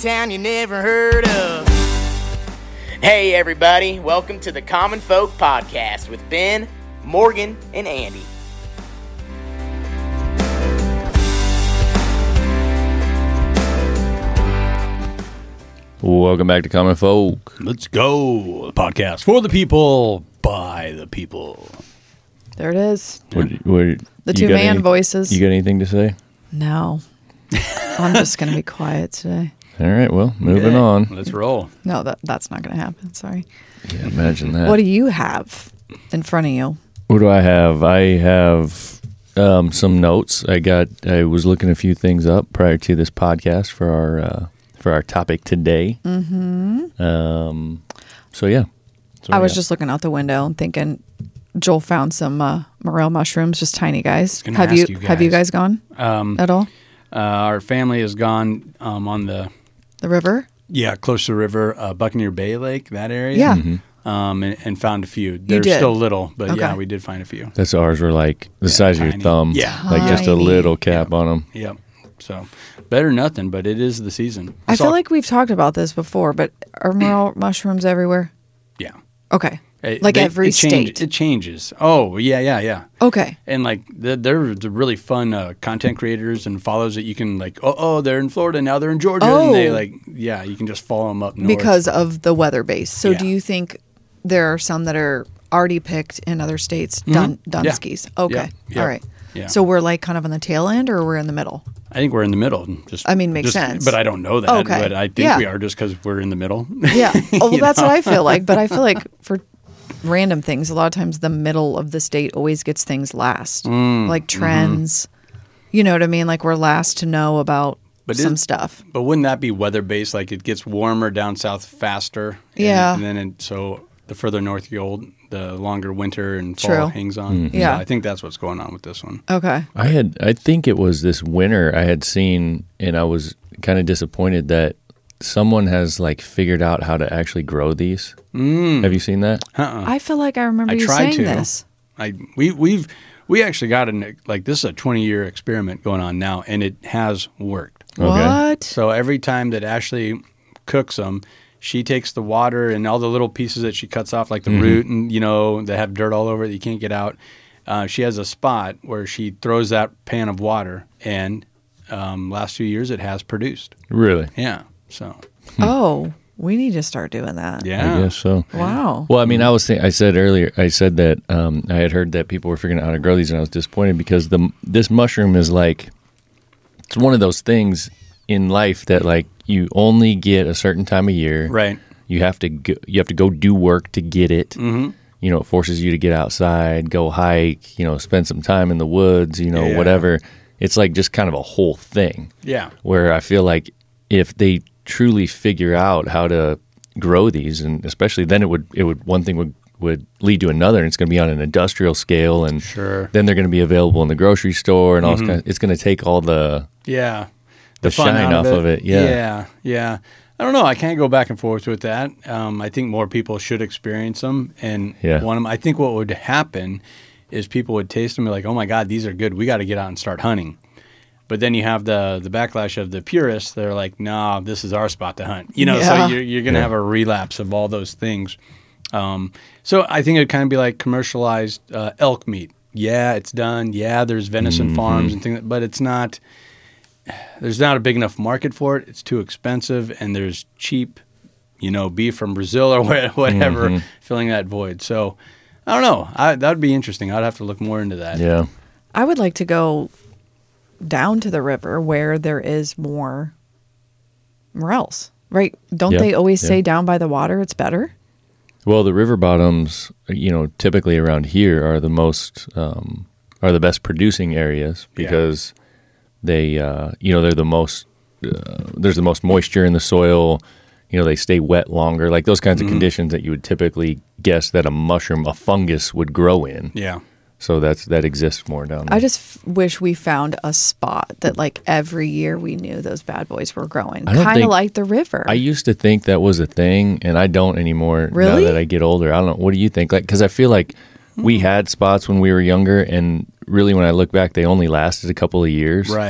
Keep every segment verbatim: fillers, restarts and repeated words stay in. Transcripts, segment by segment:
town you never heard of. Hey everybody, welcome to the Common Folk Podcast with Ben, Morgan, and Andy. Welcome back to Common Folk. Let's go. The podcast for the people, by the people. There it is. What, what, The two man any, voices. You got anything to say? No. I'm just going to be quiet today. All right, well, moving Okay, on. Let's roll. No, that that's not going to happen. Sorry. Yeah, imagine that. What do you have in front of you? What do I have? I have um, some notes. I got. I was looking a few things up prior to this podcast for our uh, for our topic today. Mm-hmm. Um. So yeah. So, I was yeah. just looking out the window and thinking Joel found some uh, morel mushrooms, just tiny guys. gonna Have ask you, you have you guys. guys gone Um, at all? uh, our family has gone um, on the, The river? yeah, close to the river, uh, Buccaneer Bay Lake, that area. Yeah. Mm-hmm. Um, and, and found a few. They're did? still little, but Okay. yeah, we did find a few. That's ours. Were like the Yeah, size of tiny. your thumb. Yeah. Like just a Tiny. little cap on them. Yep. So better than nothing, but it is the season. I saw- feel like we've talked about this before, but are morel mushrooms everywhere? yeah. Okay. It- Like they- every it change- state? It changes. Oh, yeah, yeah, yeah. Okay. And like they're, they're the really fun uh, content creators and follows that you can like. Oh, oh, they're in Florida now. They're in Georgia. And they Oh. like, yeah, you can just follow them up north. Because of the weather base. So Yeah. do you think there are some that are already picked in other states, Dun- Dunskies? Okay. Yeah. Yeah. All right. Yeah. So we're like kind of on the tail end or we're in the middle? I think we're in the middle. Just I mean, makes just- sense. But I don't know that. Okay. But I think Yeah. we are just because we're in the middle. Yeah. Oh, well, You that's know? what I feel like. But I feel like for random things, a lot of times the middle of the state always gets things last. Mm, like mm-hmm. trends. You know what I mean? Like we're last to know about But some it- stuff. But wouldn't that be weather based? Like it gets warmer down south faster. And, Yeah. And then it, so the further north you go, the longer winter and fall True. hangs on. Yeah. So I think that's what's going on with this one. Okay. I had, I think it was this winter I had seen, and I was kind of disappointed that someone has like figured out how to actually grow these. Mm. Have you seen that? Uh-uh. I feel like I remember I you tried saying to. this. I we we've we actually got an like this is a twenty year experiment going on now, and it has worked. Okay. What? So every time that Ashley cooks them, she takes the water and all the little pieces that she cuts off, like the Mm-hmm. root and you know that have dirt all over it that you can't get out. Uh, she has a spot where she throws that pan of water, and um, last few years it has produced. Really? Yeah. So Oh, we need to start doing that. yeah. I guess so. Wow. Well, I mean, I was think I said earlier, I said that um, I had heard that people were figuring out how to grow these, and I was disappointed because the this mushroom is like it's one of those things in life that like you only get a certain time of year. Right. You have to go, you have to go do work to get it. Mm-hmm. You know, it forces you to get outside, go hike. You know, spend some time in the woods. You know, Yeah. whatever. It's like just kind of a whole thing. Yeah. Where I feel like if they truly figure out how to grow these, and especially then it would it would one thing would would lead to another, and it's going to be on an industrial scale, and Sure. then they're going to be available in the grocery store, and all Mm-hmm. this kind of, it's going to take all the Yeah. the fun shine out off of it. Yeah. Yeah. Yeah. I don't know. I can't go back and forth with that. Um, I think more people should experience them. And Yeah. one of them, I think what would happen is people would taste them and be like, oh my God, these are good. We got to get out and start hunting. But then you have the the backlash of the purists. They're like, nah, this is our spot to hunt. You know, Yeah. so you're, you're going to Yeah. have a relapse of all those things. Um, so I think it'd kind of be like commercialized uh, elk meat. Yeah, it's done. Yeah, there's venison Mm-hmm. farms and things, but it's not. There's not a big enough market for it. It's too expensive, and there's cheap, you know, beef from Brazil or wha- whatever Mm-hmm. filling that void. So I don't know. I, that would be interesting. I'd have to look more into that. Yeah. I would like to go down to the river where there is more morels, right? Don't Yeah, they always yeah. say down by the water it's better? Well, the river bottoms, you know, typically around here are the most um, are the best producing areas because they, uh, you know, they're the most. Uh, there's the most moisture in the soil. You know, they stay wet longer. Like those kinds of conditions that you would typically guess that a mushroom, a fungus, would grow in. Yeah. So that's that exists more down there. I just f- wish we found a spot that like every year we knew those bad boys were growing. I don't Kind of think- like the river. I used to think that was a thing, and I don't anymore. Really? Now that I get older, I don't know. What do you think? Like, because I feel like we had spots when we were younger, and really, when I look back, they only lasted a couple of years. Right.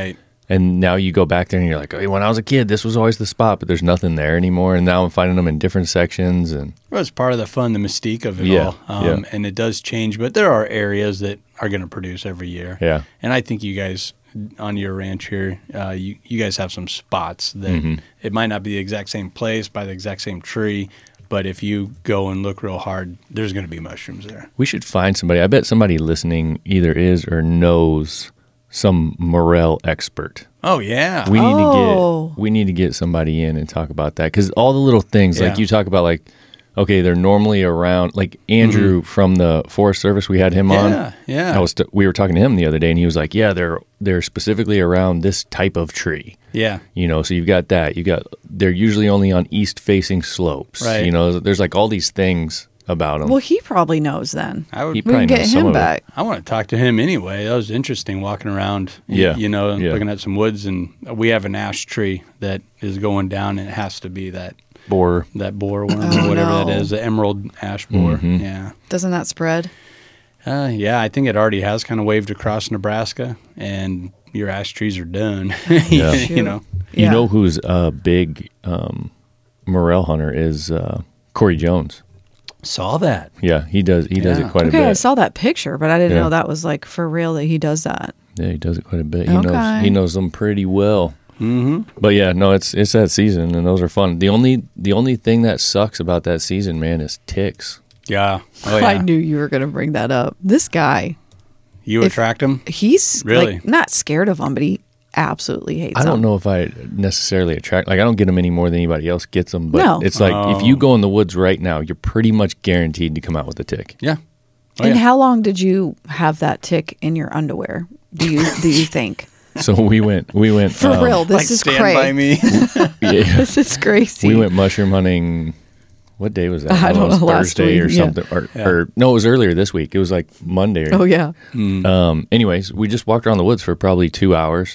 And now you go back there and you're like, oh, when I was a kid, this was always the spot, but there's nothing there anymore. And now I'm finding them in different sections. And Well, it's part of the fun, the mystique of it Yeah, all. Um, yeah. And it does change, but there are areas that are going to produce every year. Yeah. And I think you guys on your ranch here, uh, you, you guys have some spots that Mm-hmm. it might not be the exact same place by the exact same tree, but if you go and look real hard, there's going to be mushrooms there. we should find somebody. I bet somebody listening either is or knows some morel expert. Oh, yeah. We need Oh. to get we need to get somebody in and talk about that, because all the little things like Yeah. you talk about, like okay, they're normally around. Like Andrew from the Forest Service, we had him on. Yeah, yeah. I was t- we were talking to him the other day, and he was like, "Yeah, they're they're specifically around this type of tree." yeah. You know, so you've got that. You got they're usually only on east facing slopes. Right. You know, there's like all these things about them. Well, he probably knows then. I would He We probably can get knows some him of it. back. I want to talk to him anyway. That was interesting walking around, y- Yeah, you know, yeah. looking at some woods, and we have an ash tree that is going down, and it has to be that Boar. that boar worm Oh, or whatever no. that is, the emerald ash boar. Mhm. Yeah. Doesn't that spread? Uh, yeah, I think it already has kind of waved across Nebraska, and your ash trees are done. Yeah. you Shoot. know, You Yeah. know who's a big um, morel hunter is uh, Corey Jones. saw that. Yeah, he does. He does Yeah. it quite Okay, a I bit. saw that picture, but I didn't Yeah. know that was like for real that he does that. Yeah, he does it quite a bit. He knows. Okay. He knows them pretty well. Mm-hmm. But yeah, no, it's it's that season, and those are fun. The only the only thing that sucks about that season, man, is ticks. Yeah. Oh, I yeah. knew you were going to bring that up. This guy, You if- attract them? he's Really? like not scared of them, but he absolutely hates I don't them. know if I necessarily attract. Like, I don't get them any more than anybody else gets them. But No. it's like Oh. if you go in the woods right now, you're pretty much guaranteed to come out with a tick. Yeah. Oh, And yeah. how long did you have that tick in your underwear? Do you do you think? So we went. We went For um, real, this like is stand crazy. by me. Yeah, This is crazy. we went mushroom hunting. What day was that? I don't it was know, last Thursday or week, yeah. something. Or, Yeah. or no, it was earlier this week. It was like Monday. Or, Oh yeah. Um. Anyways, we just walked around the woods for probably two hours.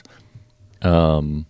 Um.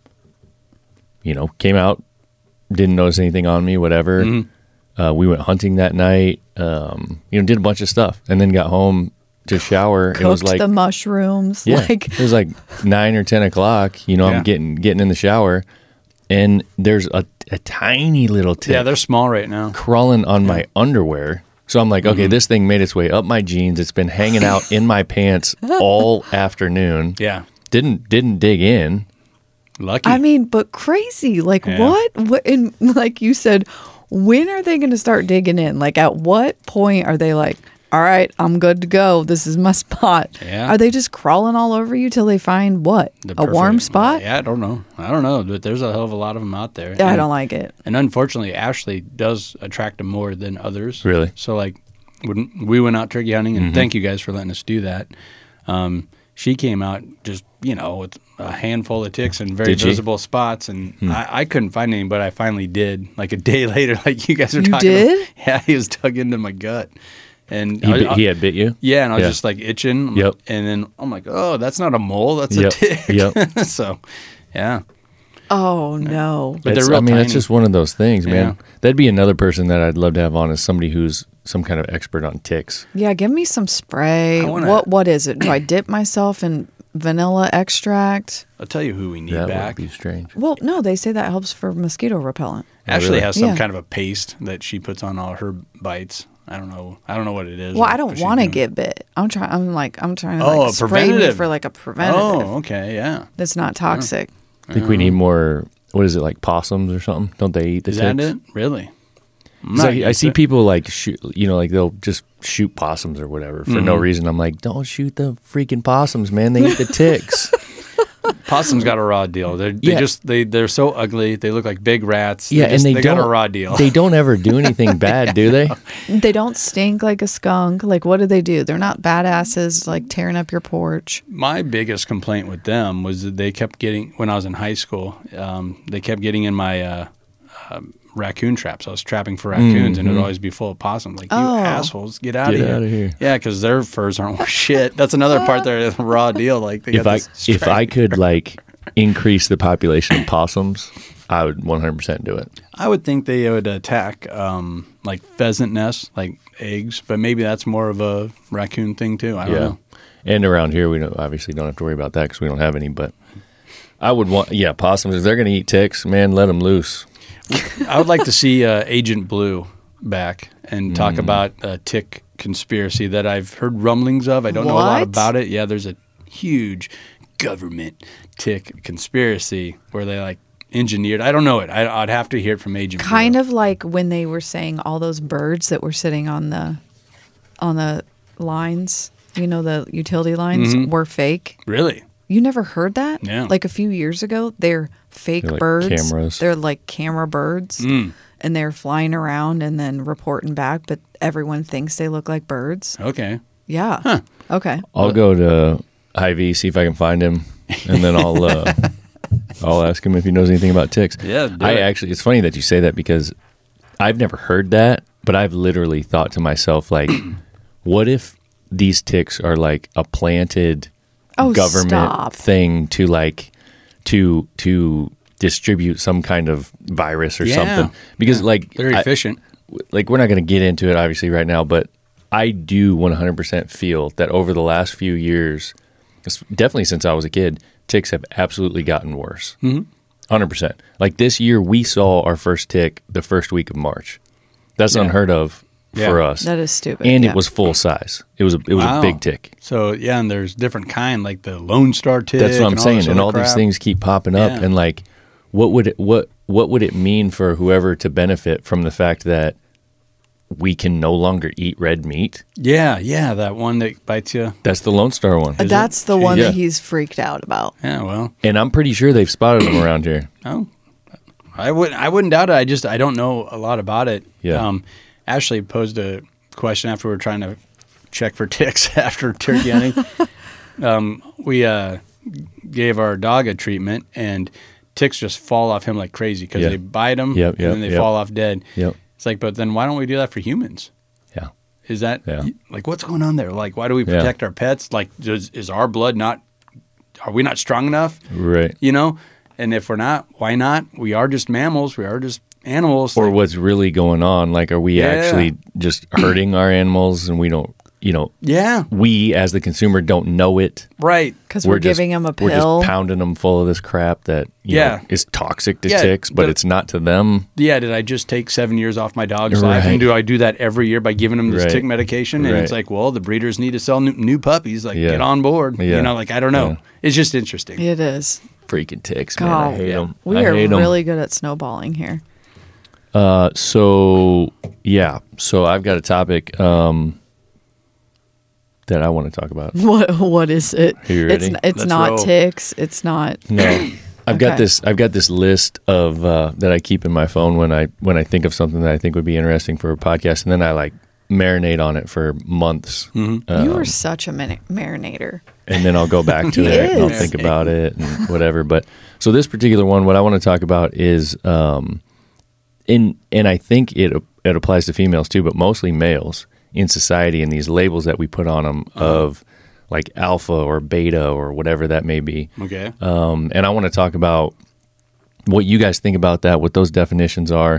You know, came out, didn't notice anything on me. Whatever. Mm-hmm. Uh, we went hunting that night. Um. You know, did a bunch of stuff, and then got home to shower. Cooked it was like the mushrooms. yeah, Like it was like nine or ten o'clock. You know, Yeah. I'm getting getting in the shower, and there's a a tiny little tick Yeah, they're small right now. crawling on my underwear. So I'm like, Mm-hmm. okay, this thing made its way up my jeans. It's been hanging out in my pants all afternoon. Yeah. Didn't didn't dig in. Lucky. I mean, but crazy. Like Yeah. what? What? And like you said, when are they going to start digging in? Like at what point are they like, all right, I'm good to go. This is my spot. Yeah. Are they just crawling all over you till they find what? The A warm perfect- spot? Yeah, I don't know. I don't know, but there's a hell of a lot of them out there. I And- don't like it. And unfortunately, Ashley does attract them more than others. Really? So, like, when we went out turkey hunting, Mm-hmm. and thank you guys for letting us do that. Um, she came out just, you know, with a handful of ticks in very Did she? visible spots, and Hmm. I, I couldn't find any, but I finally did. Like a day later, like you guys were You talking did? about. Yeah, he was dug into my gut. And He, I- bit- I- he had bit you. yeah, and I was Yeah. just like itching. I'm Yep. like- And then I'm like, oh, that's not a mole, that's Yep. a tick. Yep. So, yeah. Oh no. But It's- they're real I mean, that's tiny. just one of those things, man. Yeah. That'd be another person that I'd love to have on, is somebody who's some kind of expert on ticks. Yeah, give me some spray. I wanna- What what is it? Do I dip myself in vanilla extract? I'll tell you who we need That back. would be strange. Well, no, they say that helps for mosquito repellent. Ashley really? has some Yeah. kind of a paste that she puts on all her bites. I don't know. I don't know what it is. Well, I but don't she's want to doing- get bit. I'm trying. I'm like I'm trying to Oh, like a spray me preventative. for like a preventative Oh, okay, yeah. that's not toxic. I think we need more. What is it, like possums or something? Don't they eat the Is ticks? that it? Really? I'm 'Cause not I, I used see to it. people like shoot, you know, like they'll just shoot possums or whatever for Mm-hmm. no reason. I'm like, don't shoot the freaking possums, man. They eat the ticks. Possums got a raw deal. They're, they Yeah. just they they're so ugly. They look like big rats. Yeah, just, and they, got don't a raw deal. They don't ever do anything bad, do they? They don't stink like a skunk. Like what do they do? They're not badasses like tearing up your porch. My biggest complaint with them was that they kept getting when I was in high school. Um, they kept getting in my uh, uh, raccoon traps. I was trapping for raccoons, and it would always be full of possums. Like you Oh. assholes, get out Get of here! outta here. Yeah, because their furs aren't worth shit. That's another part. They're a raw deal. Like they If got I this if I stripe. could like increase the population of possums, I would one hundred percent do it. I would think they would attack um, like pheasant nests, like eggs, but maybe that's more of a raccoon thing too. I don't Yeah. know. And around here, we don't obviously don't have to worry about that because we don't have any. But I would want, yeah, possums. If they're going to eat ticks, man, let them loose. I would like to see uh, Agent Blue back and talk about a tick conspiracy that I've heard rumblings of. I don't know a lot What? about it. Yeah, there's a huge government tick conspiracy where they like engineered. I don't know it. I, I'd have to hear it from Agent Kind Blue. of like when they were saying all those birds that were sitting on the on the lines, you know, the utility lines Mm-hmm. were fake. Really? You never heard that? Yeah. Like a few years ago, they're fake They're like birds. cameras. They're like camera birds. Mm. And they're flying around and then reporting back, but everyone thinks they look like birds. Okay. Yeah. Okay. I'll go to Hy-Vee, see if I can find him, and then I'll uh, I'll ask him if he knows anything about ticks. Yeah, do I it. actually, it's funny that you say that because I've never heard that, but I've literally thought to myself, like, what if these ticks are like a planted Oh, government stop. thing to like to to distribute some kind of virus or Yeah. something? Because like Very I- efficient. like we're not going to get into it obviously right now, but I do one hundred percent feel that over the last few years, definitely since I was a kid, ticks have absolutely gotten worse. Mm-hmm. one hundred percent. Like this year, we saw our first tick the first week of March. That's Yeah. unheard of Yeah. for us. That is stupid. and yeah. it was full size. It was a, it was Wow. a big tick. So yeah, and there's different kind like the Lone Star tick. That's what I'm and all saying. this And other all these crap. things keep popping up. Yeah. And like, what would it what what would it mean for whoever to benefit from the fact that we can no longer eat red meat? Yeah, yeah, that one that bites you. That's the Lone Star one. it? That's the one Yeah. that he's freaked out about. Yeah, well, And I'm pretty sure they've spotted them around here. oh, I wouldn't. I wouldn't doubt it. I just I don't know a lot about it. Yeah. Um, Ashley posed a question after we were trying to check for ticks after turkey hunting. um, we uh, gave our dog a treatment, and ticks just fall off him like crazy because Yeah. they bite him Yep, and yep, then they yep. fall off dead. Yep. It's like, but then why don't we do that for humans? Yeah. Is that Yeah. like what's going on there? Like, why do we Yeah. protect our pets? Like, does, is our blood not? Are we not strong enough? Right. You know, and if we're not, why not? We are just mammals. We are just animals. Or Like, what's really going on? Like, are we Yeah. actually just hurting our animals and we don't, you know, yeah, we as the consumer don't know it? right. Because we're, just- giving him a We're pill. just pounding them full of this crap that you Yeah. know, is toxic to Yeah, ticks, but but- it's not to them. Yeah, did I just take seven years off my dog's life? Right. And do I do that every year by giving him this Right. tick medication? And it's Right. like, well, the breeders need to sell new, new puppies. Like, Yeah. get on board. Yeah. You know, like, I don't know. Yeah. It's just interesting. It is. Freaking ticks, man. I God, hate them. we I are hate 'em. really good at snowballing here. Uh, so yeah, so I've got a topic um, that I want to talk about. What What is it? Are you It's ready? it's Let's not roll. ticks. It's not. No, I've got Okay. this. I've got this list of uh, that I keep in my phone when I when I think of something that I think would be interesting for a podcast, and then I like marinate on it for months, Mm-hmm. you are such a mani- marinator. and then I'll go back to He it and I'll is. think about it and whatever. But so this particular one, what I want to talk about is, um, in and I think it it applies to females too, but mostly males in society, and these labels that we put on them of like alpha or beta or whatever that may be. Okay. Um, and I want to talk about what you guys think about that, what those definitions are.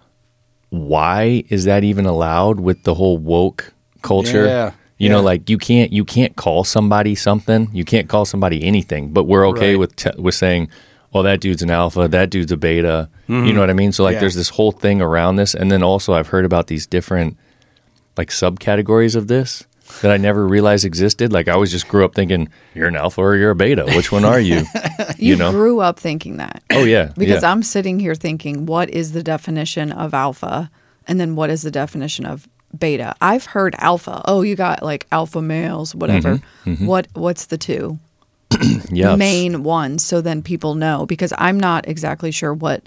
Why is that even allowed with the whole woke culture? Yeah, You know, yeah. like you can't you can't call somebody something. You can't call somebody anything. But we're okay Right. with t- with saying, "Well, that dude's an alpha. That dude's a beta." You know what I mean? So like, Yeah. there's this whole thing around this, and then also I've heard about these different like subcategories of this that I never realized existed. Like I always just grew up thinking, "You're an alpha or you're a beta. Which one are you?" You, know? grew up thinking that. Oh yeah, Because yeah. I'm sitting here thinking, what is the definition of alpha? And then what is the definition of beta? I've heard alpha. Oh, you got like alpha males, whatever. Mm-hmm, What What's the two Yes. main ones? So then people know, because I'm not exactly sure what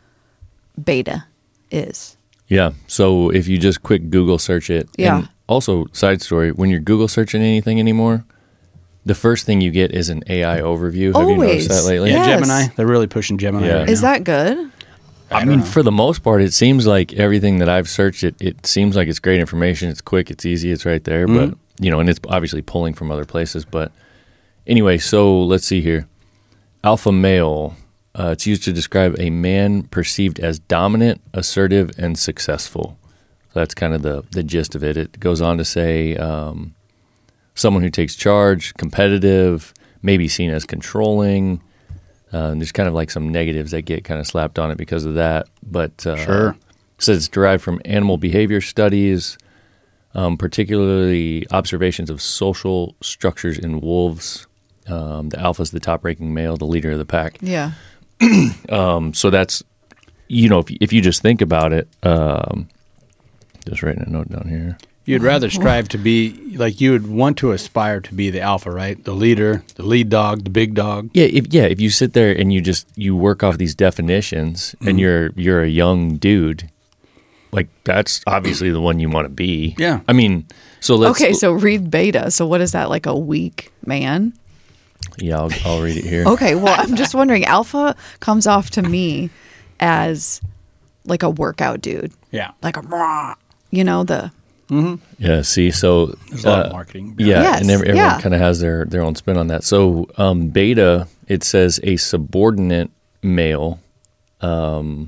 beta is. Yeah. So if you just quick Google search it. Yeah. And also, side story, when you're Google searching anything anymore, the first thing you get is an A I overview. Have you Always. noticed that lately? Yeah, Yes. Gemini. They're really pushing Gemini. Yeah. Right Is now. that good? I, mean, for the most part, it seems like everything that I've searched, it, it seems like it's great information. It's quick, it's easy, it's right there. Mm-hmm. But, you know, and it's obviously pulling from other places. But anyway, so let's see here. Alpha male. Uh, it's used to describe a man perceived as dominant, assertive, and successful. So that's kind of the, the gist of it. It goes on to say um, someone who takes charge, competitive, maybe seen as controlling, Uh, and there's kind of like some negatives that get kind of slapped on it because of that. But uh, Sure. it says it's derived from animal behavior studies, um, particularly observations of social structures in wolves. Um, the alpha is the top-ranking male, the leader of the pack. Yeah. Um, so that's, you know, if, if you just think about it, um, just writing a note down here. You'd rather strive to be, like you would want to aspire to be the alpha, right? The leader, the lead dog, the big dog. Yeah, if yeah, if you sit there and you just you work off these definitions Mm-hmm. and you're you're a young dude, like that's obviously the one you want to be. Yeah. I mean, so let's Okay, so read beta. So what is that, like a weak man? yeah, I'll, I'll read it here. Okay, well, I'm just wondering. Alpha comes off to me as like a workout dude, Yeah. like a, rah, you know, the Yeah, see, so There's a lot of uh, marketing. Yeah, Yes, and every, everyone yeah. kind of has their, their own spin on that. So um, beta, it says a subordinate male. Um,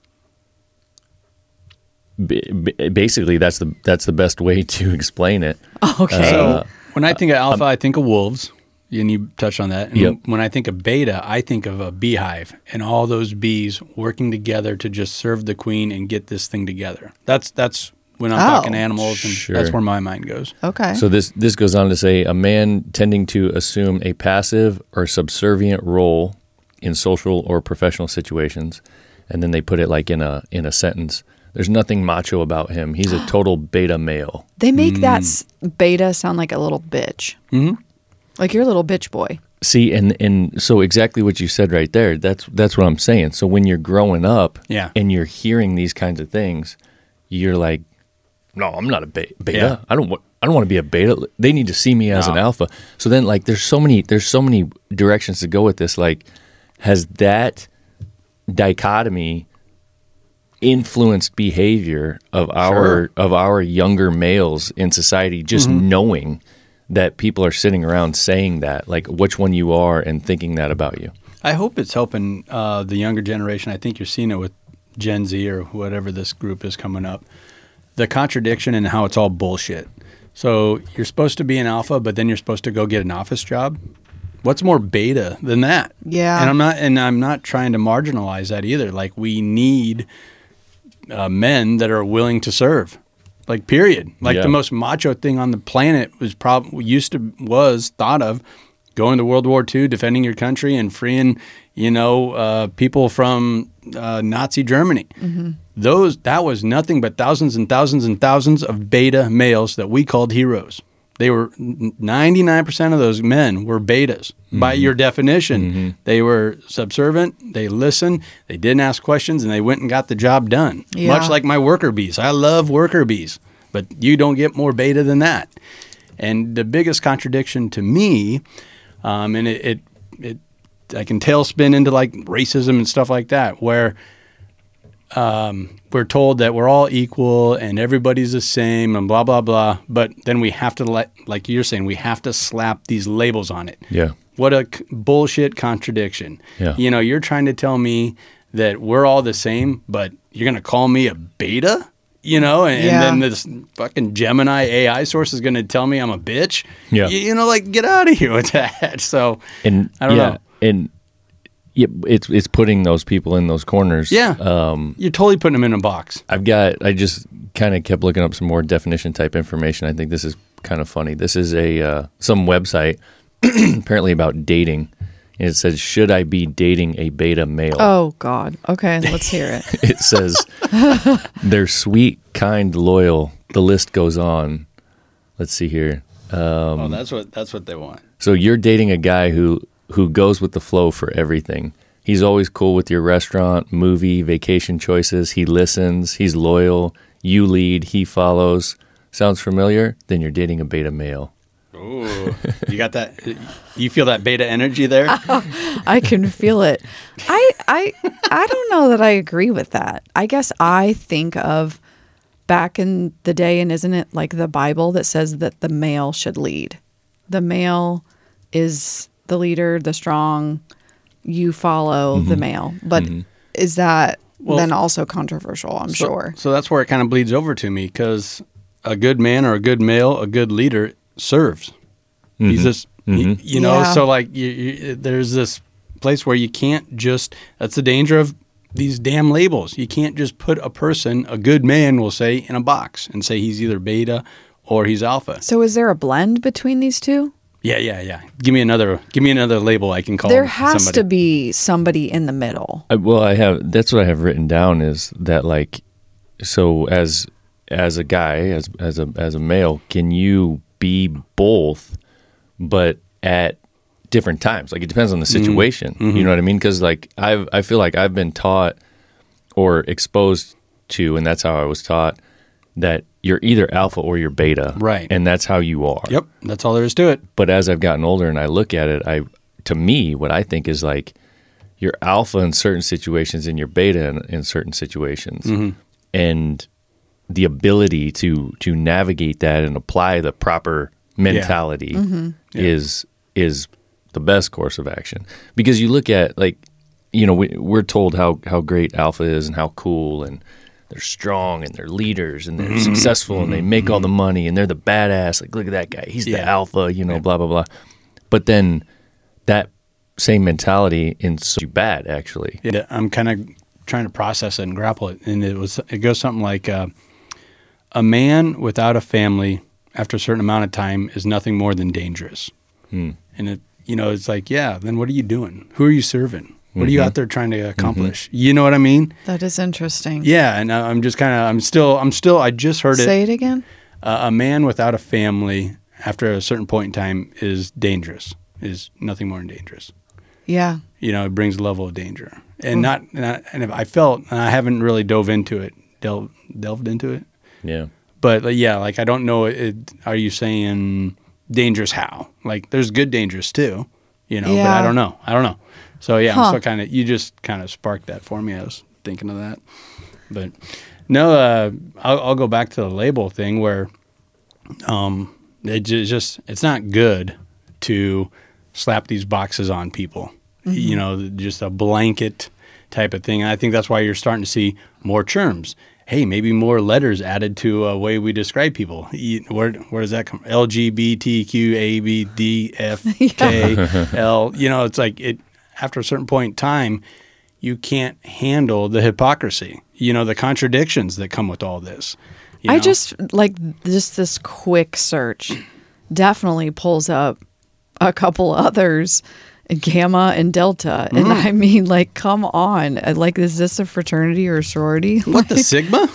b- b- basically, that's the that's the best way to explain it. okay. So when I think of alpha, I think of wolves, and you touched on that. And Yep. when I think of beta, I think of a beehive and all those bees working together to just serve the queen and get this thing together. That's that's when I'm Oh. talking animals, and Sure. that's where my mind goes. okay. So this this goes on to say a man tending to assume a passive or subservient role in social or professional situations, and then they put it like in a in a sentence. There's nothing macho about him. He's a total beta male. They make that s- beta sound like a little bitch. Mhm. Like you're a little bitch boy. See, and and so exactly what you said right there. That's that's what I'm saying. So when you're growing up, Yeah. and you're hearing these kinds of things, you're like, no, I'm not a be- beta. Yeah. I don't want. I don't want to be a beta. They need to see me as No. an alpha. So then, like, there's so many. There's so many directions to go with this. Like, has that dichotomy influenced behavior of our Sure. of our younger males in society? Just Mm-hmm. knowing that people are sitting around saying that, like, which one you are, and thinking that about you. I hope it's helping uh, the younger generation. I think you're seeing it with Gen Z or whatever this group is coming up. The contradiction and how it's all bullshit. So you're supposed to be an alpha, but then you're supposed to go get an office job. What's more beta than that? Yeah. And I'm not, and I'm not trying to marginalize that either. Like we need uh, men that are willing to serve. Like period. Like Yeah. the most macho thing on the planet was probably used to was thought of going to World War Two, defending your country and freeing, you know, uh, people from uh, Nazi Germany. Those that was nothing but thousands and thousands and thousands of beta males that we called heroes. They were ninety-nine percent of those men were betas by your definition. They were subservient. They listened. They didn't ask questions, and they went and got the job done. Yeah. Much like my worker bees. I love worker bees, but you don't get more beta than that. And the biggest contradiction to me, um, and it, it, it, I can tailspin into like racism and stuff like that, where um, we're told that we're all equal and everybody's the same and blah, blah, blah. But then we have to let, like you're saying, we have to slap these labels on it. Yeah. What a c- bullshit contradiction. Yeah. You know, you're trying to tell me that we're all the same, but you're going to call me a beta? You know, and, Yeah. and then this fucking Gemini A I source is going to tell me I'm a bitch? Yeah. You, you know, like, get out of here with that. So, And I don't yeah, know. and yeah, it's it's putting those people in those corners. Yeah. Um, You're totally putting them in a box. I've got. I just kind of kept looking up some more definition type information. I think this is kind of funny. This is a uh, some website apparently about dating, and it says, "Should I be dating a beta male?" Oh God. Okay, let's hear it. It says they're sweet, kind, loyal. The list goes on. Let's see here. Um, oh, that's what that's what they want. So you're dating a guy who who goes with the flow for everything. He's always cool with your restaurant, movie, vacation choices. He listens. He's loyal. You lead. He follows. Sounds familiar? Then you're dating a beta male. Ooh, you got that? You feel that beta energy there? I can feel it. I I I don't know that I agree with that. I guess I think of back in the day, and isn't it like the Bible that says that the male should lead? The male is the leader, the strong. You follow the male. But is that Well, then also controversial? I'm So- sure. So that's where it kind of bleeds over to me because a good man or a good male, a good leader serves. He's just, y- you know, Yeah. so like you, you, there's this place where you can't just, that's the danger of these damn labels. You can't just put a person, a good man, we'll say, in a box and say he's either beta or he's alpha. So is there a blend between these two? Yeah, yeah, yeah. Give me another, give me another label I can call There has somebody. to be somebody in the middle. I, well, I have. That's what I have written down. Is that like, so as as a guy, as as a as a male, can you be both, but at different times? Like it depends on the situation. Mm-hmm. You know what I mean? Because like I've I feel like I've been taught or exposed to, and that's how I was taught, that you're either alpha or you're beta, Right. And that's how you are. Yep, that's all there is to it. But as I've gotten older and I look at it, I to me, what I think is like you're alpha in certain situations and you're beta in, in certain situations, Mm-hmm. and the ability to to navigate that and apply the proper mentality Mm-hmm. is is the best course of action. Because you look at like, you know, we, we're told how how great alpha is and how cool, and they're strong and they're leaders and they're Mm-hmm. successful and they make all the money and they're the badass. Like, look at that guy. He's the Yeah. alpha, you know, blah, blah, blah. But then that same mentality in so bad, actually. Yeah, I'm kind of trying to process it and grapple it. And it was it goes something like uh, a man without a family after a certain amount of time is nothing more than dangerous. Hmm. And it, you know, it's like, yeah, then what are you doing? Who are you serving? What are you out there trying to accomplish? You know what I mean? That is interesting. Yeah, and I- I'm just kind of, I'm still, I'm still, I just heard Say it. it again. Uh, a man without a family after a certain point in time is dangerous, is nothing more than dangerous. Yeah. You know, it brings a level of danger. And not, and, I, and if I felt, and I haven't really dove into it, delved, delved into it. Yeah. But like, yeah, like I don't know, it, are you saying dangerous how? Like there's good dangers too, you know, but Yeah. I don't know. I don't know. So yeah, Huh. I'm still kind of, you just kind of sparked that for me. I was thinking of that. But no, uh, I'll, I'll go back to the label thing where um, it ju- just, it's not good to slap these boxes on people, you know, just a blanket type of thing. And I think that's why you're starting to see more terms. Hey, maybe more letters added to a way we describe people. E- Where where does that come from? L G B T Q A B D F K L. You know, it's like it. After a certain point in time, you can't handle the hypocrisy. You know, the contradictions that come with all this. you I know? just like just this quick search definitely pulls up a couple others, Gamma and Delta. And I mean, like, come on. Uh, Like, is this a fraternity or a sorority? What, the Sigma?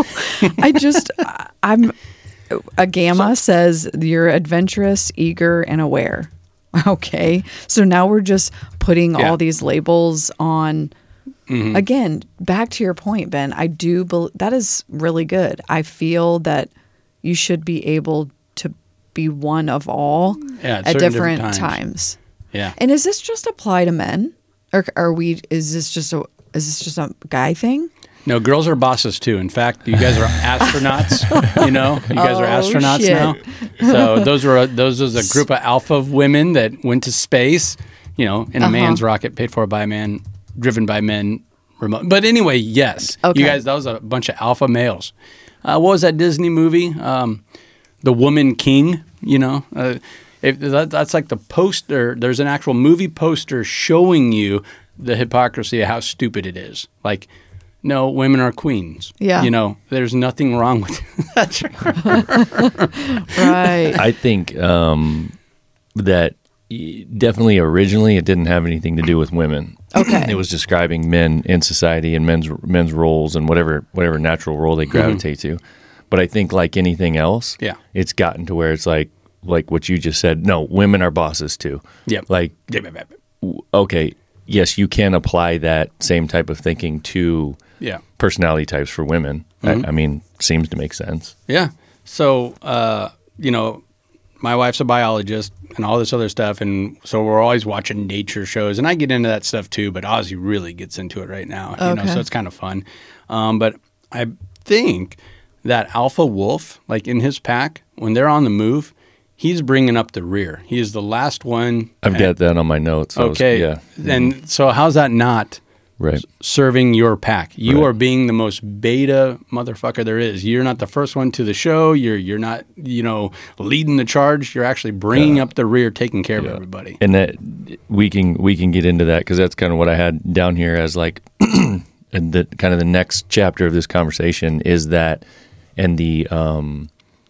I just, I- I'm, a Gamma says you're adventurous, eager, and aware. Okay. So now we're just putting Yeah. all these labels on. Again, back to your point, Ben, I do bel that is really good. I feel that you should be able to be one of all Yeah, at at certain different, different times. times. Yeah. And is this just apply to men? Or are we is this just a is this just a guy thing? No, girls are bosses too. In fact, you guys are astronauts. You know, you guys are Oh, astronauts shit. now. So those were those was a group of alpha women that went to space. You know, in a Uh-huh. man's rocket, paid for by a man, driven by men. Remote. But anyway, yes, Okay. you guys. That was a bunch of alpha males. Uh, what was that Disney movie? Um, the Woman King. You know, uh, if that, that's like the poster. There's an actual movie poster showing you the hypocrisy of how stupid it is. Like, no, women are queens. Yeah. You know, there's nothing wrong with that. Right. I think um, that y- definitely originally it didn't have anything to do with women. Okay. It was describing men in society and men's men's roles and whatever whatever natural role they gravitate to. But I think like anything else, Yeah. it's gotten to where it's like like what you just said. No, women are bosses too. Yep. Like Yep, yep, yep. w- okay, yes, you can apply that same type of thinking to Yeah. personality types for women. I, I mean, seems to make sense. Yeah. So, uh, you know, my wife's a biologist and all this other stuff. And so we're always watching nature shows. And I get into that stuff too, but Ozzy really gets into it right now. You know, Okay. so it's kind of fun. Um, but I think that alpha wolf, like in his pack, when they're on the move, he's bringing up the rear. He is the last one. I've got that on my notes. I was- Okay. yeah. And so how's that not Right. serving your pack. You Right. are being the most beta motherfucker there is. You're not the first one to the show. You're you're not, you know, leading the charge. You're actually bringing up the rear, taking care of everybody. And that we can we can get into that because that's kind of what I had down here as like and the kind of the next chapter of this conversation is that and the um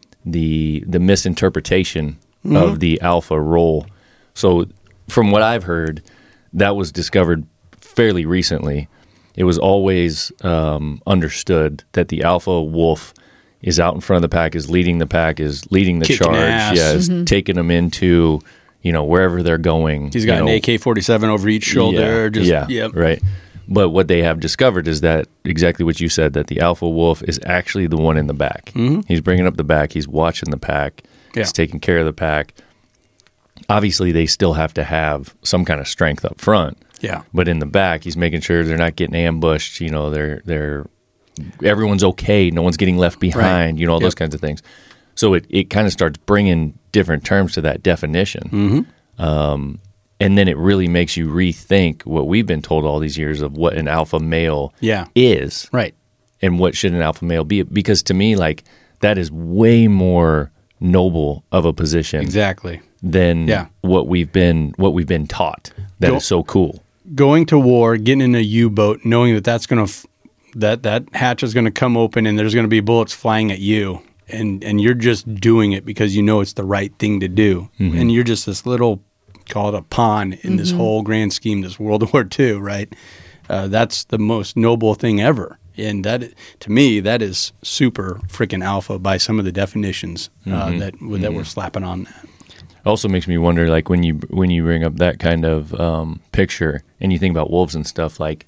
the the misinterpretation Mm-hmm. of the alpha role. So from what I've heard, that was discovered fairly recently. It was always um, understood that the alpha wolf is out in front of the pack, is leading the pack, is leading the Kicking charge, ass. yeah, is taking them into, you know, wherever they're going. He's got you an know. A K forty-seven over each shoulder. Yeah, just yeah, yep. right. But what they have discovered is that exactly what you said, that the alpha wolf is actually the one in the back. Mm-hmm. He's bringing up the back. He's watching the pack. Yeah. He's taking care of the pack. Obviously, they still have to have some kind of strength up front. Yeah. But in the back, he's making sure they're not getting ambushed. You know, they're they're everyone's okay. No one's getting left behind. You know, all Yep. those kinds of things. So it, it kind of starts bringing different terms to that definition. Mm-hmm. Um, and then it really makes you rethink what we've been told all these years of what an alpha male Yeah. is Right. and what should an alpha male be. Because to me, like, that is way more noble of a position Exactly. than Yeah. what we've been what we've been taught. That is Go- so cool. Going to war, getting in a U-boat, knowing that that's going to f- that that hatch is going to come open and there's going to be bullets flying at you, and and you're just doing it because you know it's the right thing to do, Mm-hmm. and you're just this little, call it a pawn in this whole grand scheme, this World War Two, right? Uh, that's the most noble thing ever, and that to me that is super freaking alpha by some of the definitions uh, Mm-hmm. that that we're slapping on that. Also makes me wonder, like, when you when you bring up that kind of um, picture and you think about wolves and stuff, like,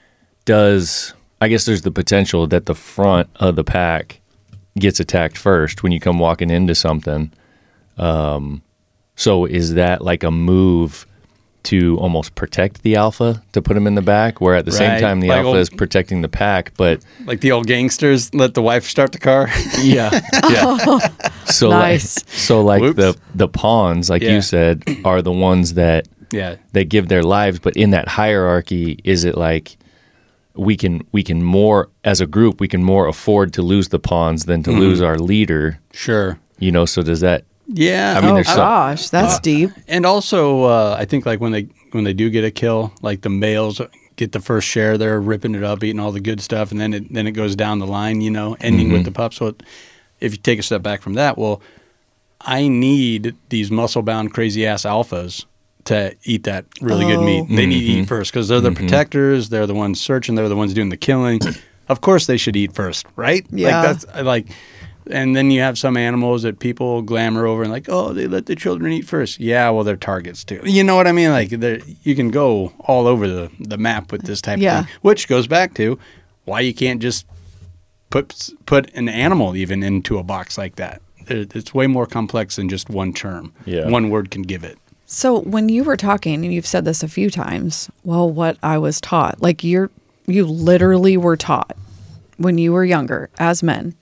does I guess there's the potential that the front of the pack gets attacked first when you come walking into something. Um, so is that like a move to almost protect the alpha to put him in the back, where at the same Right. time the Like alpha old- is protecting the pack, but Like the old gangsters, let the wife start the car. yeah, yeah. So Nice. like, so like Whoops. the the pawns, like Yeah. you said, are the ones that yeah, that give their lives, but in that hierarchy, is it like we can we can more as a group we can more afford to lose the pawns than to lose our leader, sure. you know? So does that? Yeah, I mean, Oh there's some- gosh, that's deep. and also uh, I think like when they when they do get a kill, like the males get the first share, they're ripping it up, eating all the good stuff, and then it then it goes down the line, you know, ending with the pup. So it, if you take a step back from that, well, I need these muscle bound crazy ass alphas to eat that really good meat. Oh. They need to eat first because they're the protectors. They're the ones searching. They're the ones doing the killing. Of course, they should eat first, right? Yeah. Like that's I like. And then you have some animals that people glamour over and like, oh, they let the children eat first. Yeah, well, they're targets too. You know what I mean? Like, they're- you can go all over the, the map with this type Yeah. of thing, which goes back to why you can't just put put an animal even into a box like that. It- It's way more complex than just one term. Yeah. One word can give it. So when you were talking, and you've said this a few times, well, what I was taught, like you're, you literally were taught when you were younger as men.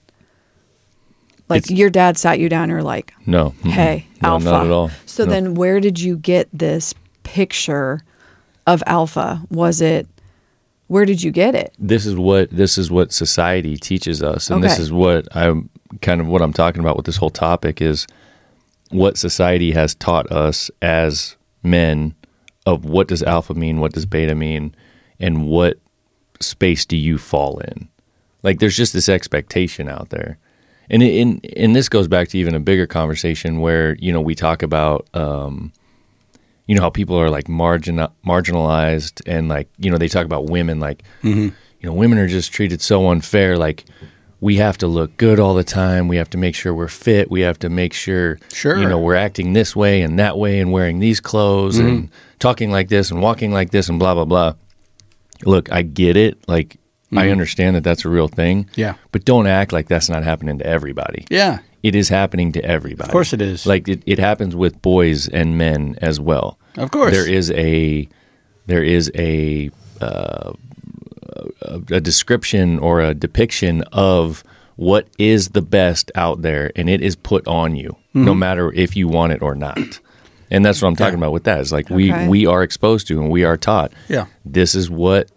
Like It's- your dad sat you down and you're like, No. Mm-mm. hey, No, alpha. not at all. So No. then where did you get this picture of alpha? Was it, where did you get it? This is what this is what society teaches us, and this Okay. is what I'm kind of what I'm talking about with this whole topic is what society has taught us as men of what does alpha mean, what does beta mean, and what space do you fall in. Like, there's just this expectation out there, and it, and and this goes back to even a bigger conversation where, you know, we talk about. Um, You know how people are like margin marginalized, and like, you know, they talk about women like, you know, women are just treated so unfair. Like, we have to look good all the time. We have to make sure we're fit. We have to make sure, Sure. you know, we're acting this way and that way and wearing these clothes and talking like this and walking like this and blah, blah, blah. Look, I get it. Like, I understand that that's a real thing. Yeah. But don't act like that's not happening to everybody. Yeah. It is happening to everybody. Of course it is. Like, it, it happens with boys and men as well. Of course. There is a there is a uh, a, a description or a depiction of what is the best out there, and it is put on you, Mm-hmm. no matter if you want it or not. And that's what I'm talking about with that. It's like Okay. we we are exposed to and we are taught. Yeah. This is what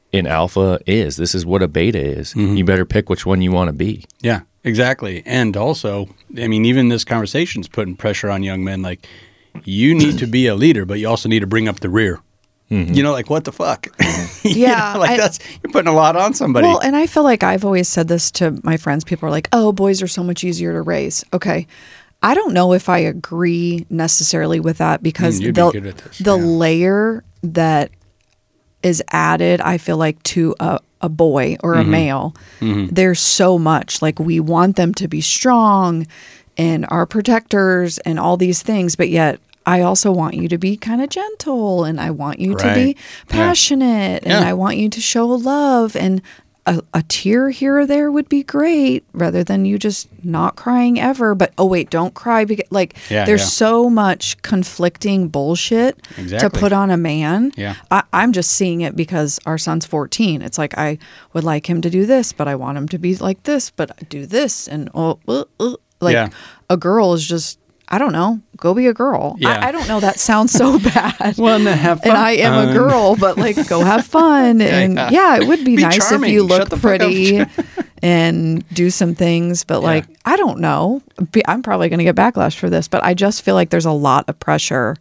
an alpha is. This is what a beta is. Mm-hmm. You better pick which one you want to be. Yeah, exactly. And also, I mean, even this conversation's putting pressure on young men. Like, you need to be a leader, but you also need to bring up the rear. Mm-hmm. You know, like, what the fuck? You Yeah, know, like I- that's you're putting a lot on somebody. Well, and I feel like I've always said this to my friends. People are like, oh, boys are so much easier to raise. Okay. I don't know if I agree necessarily with that because Mm, you'd be the, good at this, the yeah. layer that is added, I feel like, to a, a boy or Mm-hmm. a male, there's so much. Like, we want them to be strong and our protectors and all these things, but yet I also want you to be kind of gentle, and I want you to Right. be Yeah. passionate, and Yeah. I want you to show love, and a, a tear here or there would be great, rather than you just not crying ever. But oh wait, don't cry because like Yeah, there's yeah. so much conflicting bullshit to Exactly. put on a man. Yeah. I, I'm just seeing it because our son's fourteen. It's like I would like him to do this, but I want him to be like this, but do this, and oh, uh, uh, like Yeah. a girl is just. I don't know. Go be a girl. Yeah. I, I don't know. That sounds so bad. Well, and have And fun. I am a Um, girl, but like, go have fun. And yeah. yeah, it would be, Be nice charming. if you Shut look the fuck up. pretty and do some things. But like, I don't know. Be- I'm probably going to get backlash for this, but I just feel like there's a lot of pressure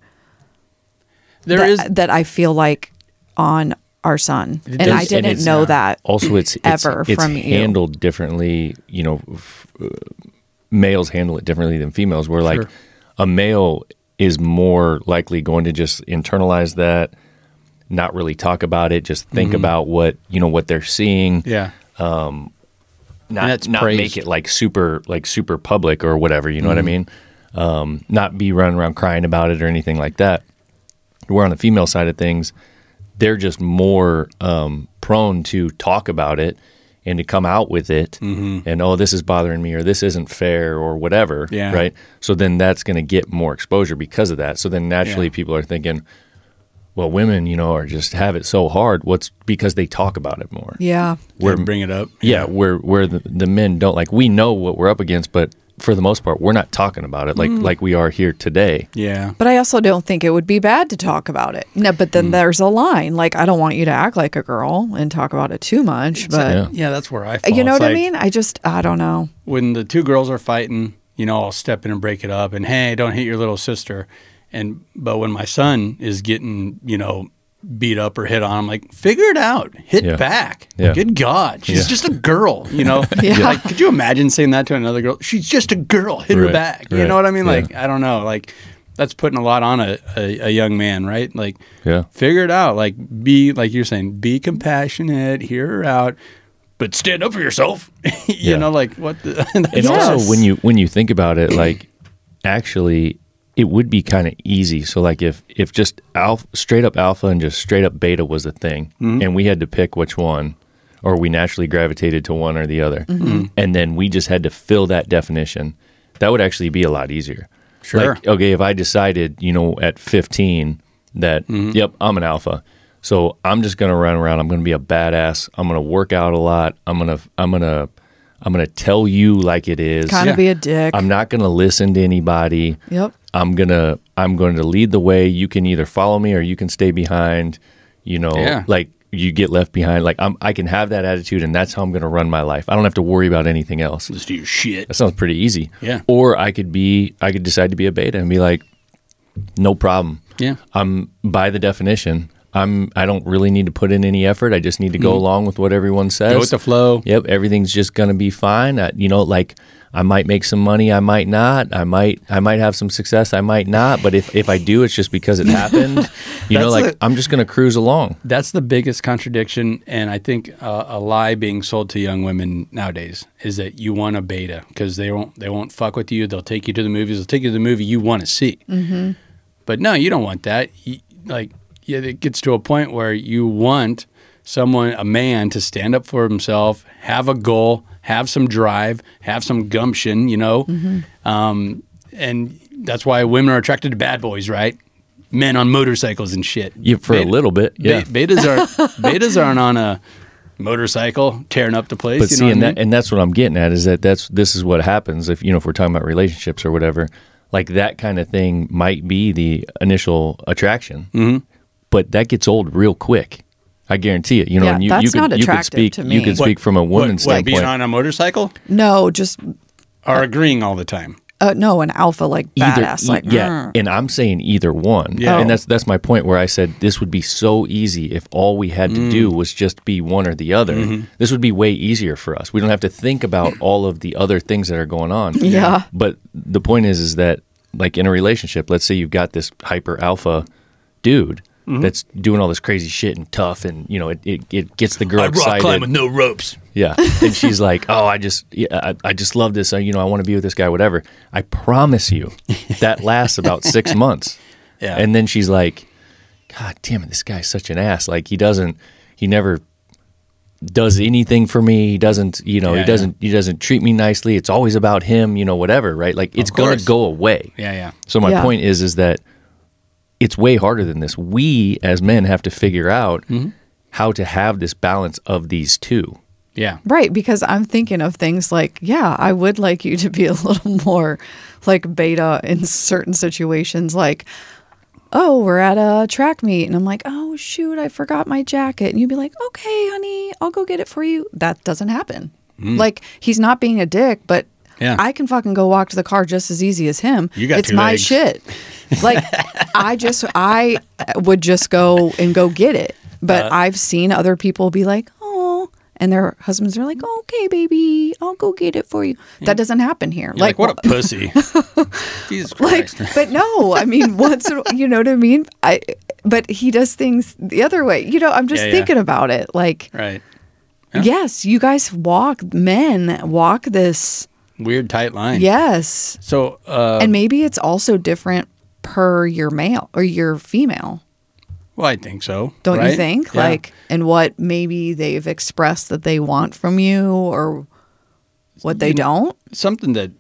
There that, is that I feel like on our son. And does- I and didn't it's- know yeah. that. Also, it's it's, Ever it's from you. handled differently. You know, f- uh, males handle it differently than females. Where like Sure. a male is more likely going to just internalize that, not really talk about it, just think about what you know what they're seeing. yeah. not that's not praised. make it like super like super public or whatever. You know what I mean? Um, not be running around crying about it or anything like that. Where on the female side of things, they're just more um, prone to talk about it and to come out with it and, oh, this is bothering me or this isn't fair or whatever, Yeah. right? So then that's going to get more exposure because of that. So then naturally Yeah. people are thinking, well, women, you know, are just have it so hard. What's because they talk about it more. Yeah. Where bring it up. Yeah, where where the, the men don't like we know what we're up against, but for the most part, we're not talking about it like like we are here today. Yeah. But I also don't think it would be bad to talk about it. No, but Mm. then there's a line. Like, I don't want you to act like a girl and talk about it too much. But Yeah. Yeah, that's where I fall. you know It's what I like, mean? I just, I don't know. when the two girls are fighting, you know, I'll step in and break it up and hey, don't hit your little sister. And but when my son is getting, you know, beat up or hit on, I'm like, figure it out. Hit Yeah. back. Yeah. Good God. She's Yeah. just a girl, you know? Yeah. Like, could you imagine saying that to another girl? She's just a girl. Hit her Right, back. You right, know what I mean? yeah. Like, I don't know. Like, that's putting a lot on a, a, a young man, right? Like, Yeah. figure it out. Like, be, like you're saying, be compassionate, hear her out, but stand up for yourself. you Yeah. know, like, what the. And Yes. also when you when you think about it, like actually it would be kind of easy. So like if if just alpha, straight up alpha and just straight up beta was a thing, and we had to pick which one, or we naturally gravitated to one or the other, and then we just had to fill that definition, that would actually be a lot easier. Sure. Like, okay, if I decided, you know, at fifteen that yep, I'm an alpha. So I'm just gonna run around. I'm gonna be a badass. I'm gonna work out a lot. I'm gonna I'm gonna I'm gonna tell you like it is. Kind of Yeah. be a dick. I'm not going to listen to anybody. Yep. I'm going to I'm going to lead the way. You can either follow me or you can stay behind, you know, Yeah. like you get left behind. Like I'm I can have that attitude and that's how I'm going to run my life. I don't have to worry about anything else. Just do your shit. That sounds pretty easy. Yeah. Or I could be I could decide to be a beta and be like no problem. Yeah. I'm by the definition. I'm I don't really need to put in any effort. I just need to go along with what everyone says. Go with the flow. Yep, everything's just gonna be fine. I, you know, like I might make some money, I might not. I might, I might have some success, I might not. But if, if I do, it's just because it happened. You know, That's like the- I'm just gonna cruise along. That's the biggest contradiction, and I think uh, a lie being sold to young women nowadays is that you want a beta because they won't they won't fuck with you. They'll take you to the movies. They'll take you to the movie you want to see. Mm-hmm. But no, you don't want that. You, like, yeah, it gets to a point where you want someone, a man, to stand up for himself, have a goal, have some drive, have some gumption. You know, um, and that's why women are attracted to bad boys, right? Men on motorcycles and shit. Yeah, for a Beta- little bit, yeah. Be- betas are betas aren't on a motorcycle tearing up the place. But you see, know and what I that mean? and that's what I'm getting at is that that's this is what happens if you know if we're talking about relationships or whatever. Like that kind of thing might be the initial attraction, mm-hmm. but that gets old real quick. I guarantee it. You know, Yeah, and you, that's you could not you could attractive speak to you me. could speak from a What, woman's what, standpoint. being on a motorcycle No, just or agreeing all the time? uh, no, an alpha like Either, badass, e- like yeah, mm. and I'm saying either one. Yeah. And that's that's my point where I said this would be so easy if all we had to Mm. do was just be one or the other. Mm-hmm. This would be way easier for us. We don't have to think about all of the other things that are going on. Yeah. But the point is is that like in a relationship, let's say you've got this hyper alpha dude Mm-hmm. that's doing all this crazy shit and tough and you know it, it, it gets the girl excited. no ropes. Yeah, and she's like, "Oh, I just, yeah, I, I just love this. Uh, you know, I want to be with this guy, whatever." I promise you, that lasts about six months, Yeah. and then she's like, "God damn it, this guy's such an ass. Like, he doesn't, he never does anything for me. He doesn't, you know, Yeah, he doesn't, he doesn't treat me nicely. It's always about him, you know, whatever, right? Like, it's gonna course. go away. Yeah, yeah. So my Yeah. point is, is that it's way harder than this. We as men have to figure out Mm-hmm. how to have this balance of these two. Yeah. Right, because I'm thinking of things like, yeah, I would like you to be a little more like beta in certain situations, like, oh, we're at a track meet, and I'm like, oh, shoot, I forgot my jacket. And you'd be like, okay, honey, I'll go get it for you. That doesn't happen. Like, he's not being a dick, but Yeah. I can fucking go walk to the car just as easy as him. You got it's two my legs. shit. Like, I just, I would just go and go get it. But Uh, I've seen other people be like, oh, and their husbands are like, okay, baby, I'll go get it for you. That doesn't happen here. You're like, what a pussy. Jesus like, Christ. but no, I mean, once, in a- you know what I mean? I, but he does things the other way. You know, I'm just Yeah, yeah. thinking about it. Like, Right. Yeah. yes, you guys walk, men walk this. Weird tight line. Yes. So, uh, And maybe it's also different per your male or your female. well, I think so. Don't you right? think? Yeah. Like, and what maybe they've expressed that they want from you or what they don't? something that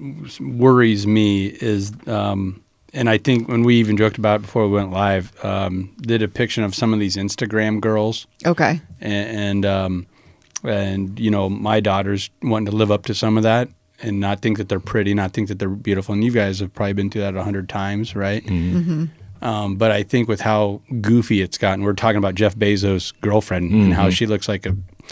worries me is, um, and I think when we even joked about it before we went live, um, the depiction of some of these Instagram girls, Okay. and and, um, and you know, my daughters wanting to live up to some of that and not think that they're pretty, not think that they're beautiful. And you guys have probably been through that a hundred times, right? Mm-hmm. Um, but I think with how goofy it's gotten, we're talking about Jeff Bezos' girlfriend and how she looks like a,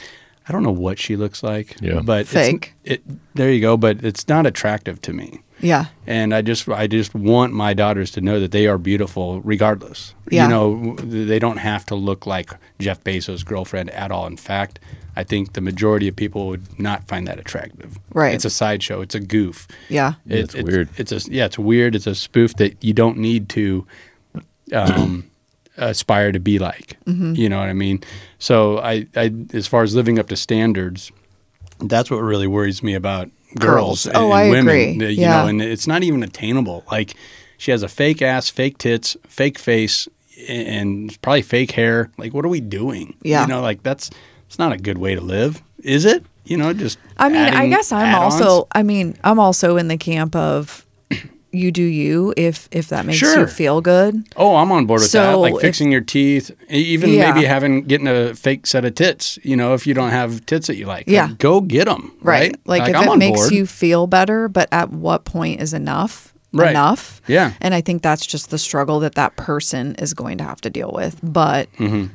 I don't know what she looks like, Yeah. but it's- Fake. It, there you go. But it's not attractive to me. Yeah. And I just, I just want my daughters to know that they are beautiful regardless. Yeah. You know, they don't have to look like Jeff Bezos' girlfriend at all. In fact, I think the majority of people would not find that attractive. Right. It's a sideshow. It's a goof. Yeah. Yeah, it's weird. It's a yeah, it's weird. It's a spoof that you don't need to um, aspire to be like. Mm-hmm. You know what I mean? So I, I, as far as living up to standards, that's what really worries me about girls. Girls. Oh, and I women, agree. You Yeah. know, and it's not even attainable. Like she has a fake ass, fake tits, fake face, and probably fake hair. Like, what are we doing? Yeah. You know, like that's it's not a good way to live, is it? You know, just I mean, I adding guess I'm add-ons? also, I mean, I'm also in the camp of you do you if if that makes Sure. you feel good. Oh, I'm on board with that. So Like if- fixing your teeth, e- even Yeah. maybe having getting a fake set of tits. You know, if you don't have tits that you like, Yeah. like, go get them. Right? Like, if I'm it on makes board. you feel better, but at what point is enough Right. enough? Yeah. And I think that's just the struggle that that person is going to have to deal with. But Mm-hmm.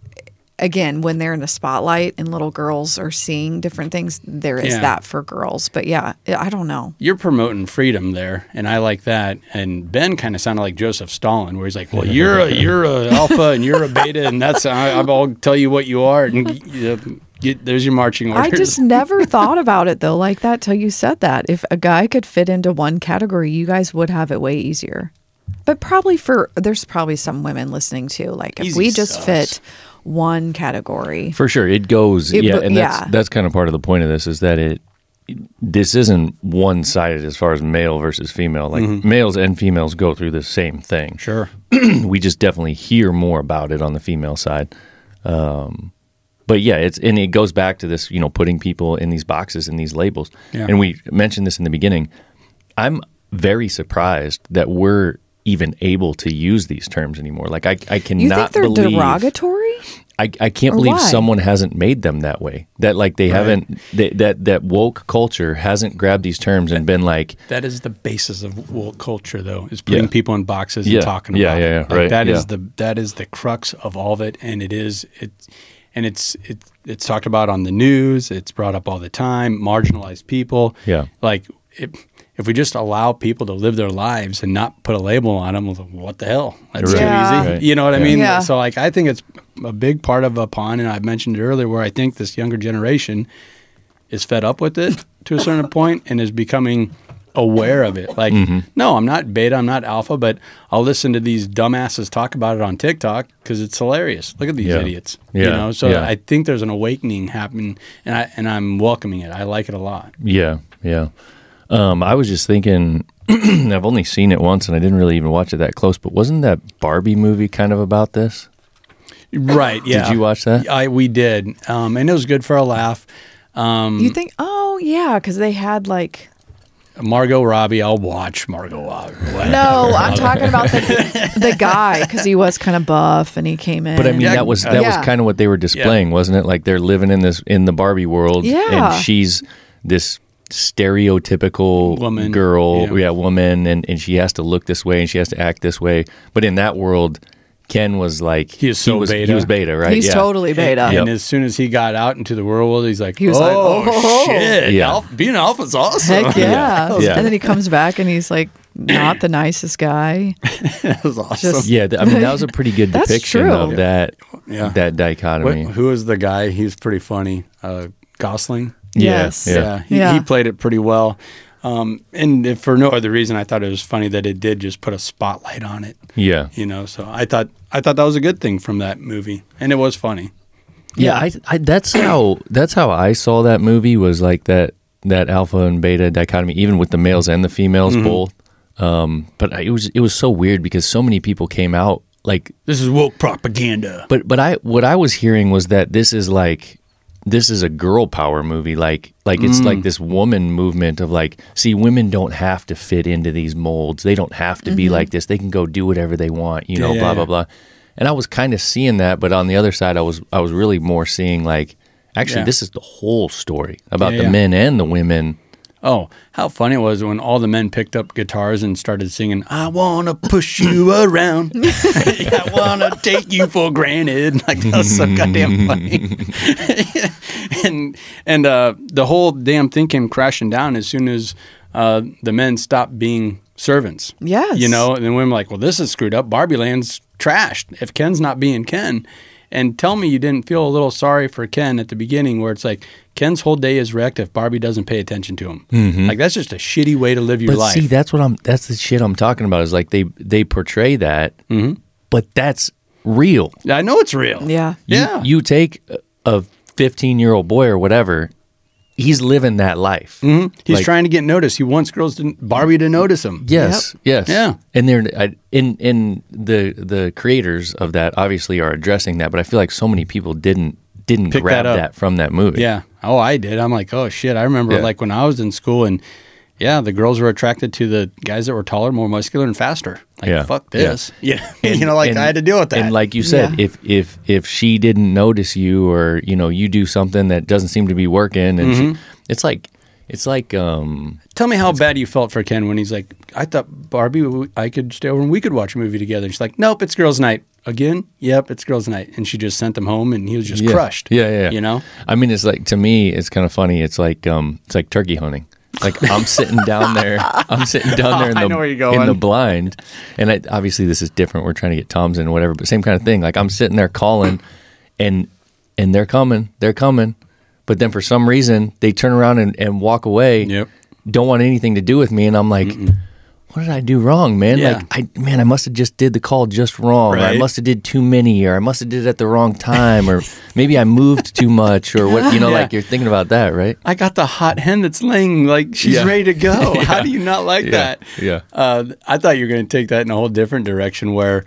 again, when they're in the spotlight and little girls are seeing different things, there is Yeah. that for girls. But yeah, I don't know. You're promoting freedom there, and I like that. And Ben kind of sounded like Joseph Stalin, where he's like, "Well, you're a you're a alpha and you're a beta, and that's I, I'll tell you what you are." And you know, get, there's your marching orders. I just never thought about it though like that till you said that. If a guy could fit into one category, you guys would have it way easier. But probably for there's probably some women listening too. Like if Easy we just sauce. fit one category. For sure, it goes. It yeah, bo- and that's yeah. that's kind of part of the point of this is that it. This isn't one sided as far as male versus female. Like males and females go through the same thing. sure. We just definitely hear more about it on the female side. Um, but yeah, it's and it goes back to this, you know, putting people in these boxes and these labels. Yeah. And we mentioned this in the beginning. I'm very surprised that we're even able to use these terms anymore. Like I, I You cannot think they're believe. derogatory? I, I can't Or believe why? someone hasn't made them that way. That like they Right. haven't they, that that woke culture hasn't grabbed these terms and been like, That is the basis of woke culture, though, is putting Yeah. people in boxes Yeah. and talking Yeah, about yeah, it. yeah, Like, right, that is yeah. the that is the crux of all of it, and it is it, and it's it, it's talked about on the news. It's brought up all the time. Marginalized people. Yeah. Like it, if we just allow people to live their lives and not put a label on them, well, what the hell? That's Right. too Yeah. easy. Right. You know what I Yeah. mean? Yeah. So like, I think it's a big part of upon, and I mentioned it earlier, where I think this younger generation is fed up with it to a certain point and is becoming aware of it. Like, Mm-hmm. no, I'm not beta, I'm not alpha, but I'll listen to these dumbasses talk about it on TikTok because it's hilarious. Look at these Yeah. idiots. You Yeah. know, so Yeah. I think there's an awakening happening, and I and I'm welcoming it. I like it a lot. yeah, yeah. Um, I was just thinking, I've only seen it once, and I didn't really even watch it that close. But wasn't that Barbie movie kind of about this? Right? Yeah. Did you watch that? I we did, um, and it was good for a laugh. Um, You think? Oh yeah, because they had like. Margot Robbie, I'll watch Margot Robbie. No, I'm talking about the the guy because he was kind of buff and he came in. But I mean, Yeah. that was that Yeah. was kind of what they were displaying, wasn't it? Like they're living in this in the Barbie world, Yeah. and she's this stereotypical Woman, girl, yeah. yeah, woman, and and she has to look this way and she has to act this way. But in that world, Ken was like He is so was, beta. He was beta, right? he's yeah. totally beta. And Yep. as soon as he got out into the real world, he's like, He was oh, like, oh, shit, Yeah. Alpha, being alpha's awesome. Heck yeah. Yeah. And then he comes back and he's like not the nicest guy. That was awesome. Just- Yeah, th- I mean that was a pretty good That's depiction true. of that Yeah. that What, dichotomy. who was the guy? He was pretty funny. Uh, Gosling. Yeah, Yes. yeah. Yeah, he, Yeah. he played it pretty well. Um, and if for no other reason, I thought it was funny that it did just put a spotlight on it. Yeah, You know, so I thought I thought that was a good thing from that movie, and it was funny. yeah. I, I that's how that's how I saw that movie was like that that alpha and beta dichotomy, even with the males and the females Mm-hmm. both. Um, but I, it was it was so weird because so many people came out like, This is woke propaganda. but but I what I was hearing was that this is like this is a girl power movie, like like it's Mm. like this woman movement of like, see, women don't have to fit into these molds, they don't have to be like this, they can go do whatever they want, you know, Yeah, blah yeah, blah yeah. blah. And I was kind of seeing that, but on the other side, I was I was really more seeing like, actually, Yeah. this is the whole story about Yeah, the yeah. men and the women. Oh, how funny it was when all the men picked up guitars and started singing, I want to push you around. I want to take you for granted. Like, that was so goddamn funny. and and uh, the whole damn thing came crashing down as soon as uh, the men stopped being servants. Yes. You know, and then women were like, well, this is screwed up. Barbie Land's trashed if Ken's not being Ken. And tell me you didn't feel a little sorry for Ken at the beginning where it's like Ken's whole day is wrecked if Barbie doesn't pay attention to him. Like that's just a shitty way to live your But life. see, that's what I'm. That's the shit I'm talking about. Is like they they portray that, Mm-hmm. but that's real. I know it's real. Yeah. You- Yeah. You, take a fifteen year old boy or whatever, he's living that life. Mhm. He's Like, trying to get noticed. He wants girls to Barbie to notice him. Yes, yes, Yeah. And they're I, in in the the creators of that obviously are addressing that, but I feel like so many people didn't didn't Pick grab that that, up. from that movie. Yeah. Oh, I did. I'm like, oh shit. I remember Yeah. like when I was in school and yeah, the girls were attracted to the guys that were taller, more muscular, and faster. Like, Yeah. fuck this. Yeah. And- you know, like and- I had to deal with that. And like you said, Yeah. if if if she didn't notice you, or you know, you do something that doesn't seem to be working, and Mm-hmm. she, it's like it's like um Tell me how bad you felt for Ken when he's like, I thought Barbie, w- I could stay over and we could watch a movie together. And she's like, nope, it's girls' night. Again? Yep, it's girls' night. And she just sent him home and he was just yeah, crushed. Yeah, yeah, yeah. You know? I mean, it's like to me, it's kind of funny. It's like um, it's like turkey hunting. Like I'm sitting down there, I'm sitting down there in I the know where you're in the going. blind, and I, obviously this is different. We're trying to get Tom's in or whatever, but same kind of thing. Like I'm sitting there calling, and and they're coming, they're coming, but then for some reason they turn around and, and walk away. Yep. Don't want anything to do with me, and I'm like, what did I do wrong, man? Yeah. Like I man, I must have just did the call just wrong. Or I Right. must have did too many, or I must have did it at the wrong time, or maybe I moved too much, or what? You know, Yeah. like you're thinking about that, right? I got the hot hen that's laying like she's Yeah. ready to go. How do you not like Yeah. that? Yeah. Uh, I thought you were going to take that in a whole different direction where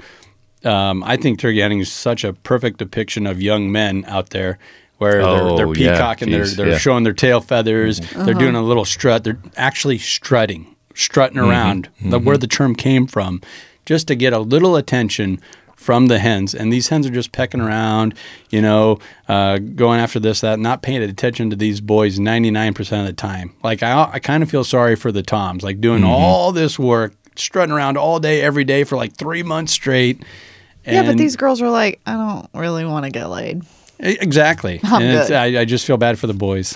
um, I think turkey hunting is such a perfect depiction of young men out there where Oh, they're, they're yeah. peacocking, they're, Jeez, they're yeah. showing their tail feathers, they're doing a little strut. They're actually strutting, strutting Mm-hmm. around, the, where the term came from, just to get a little attention from the hens, and these hens are just pecking around, you know, uh, going after this, that, not paying attention to these boys ninety-nine percent of the time. Like, I, I kind of feel sorry for the toms, like doing Mm-hmm. all this work, strutting around all day, every day for like three months straight. Yeah, but And- these girls were like, I don't really want to get laid. Exactly. I'm and it's, good. I, I just feel bad for the boys.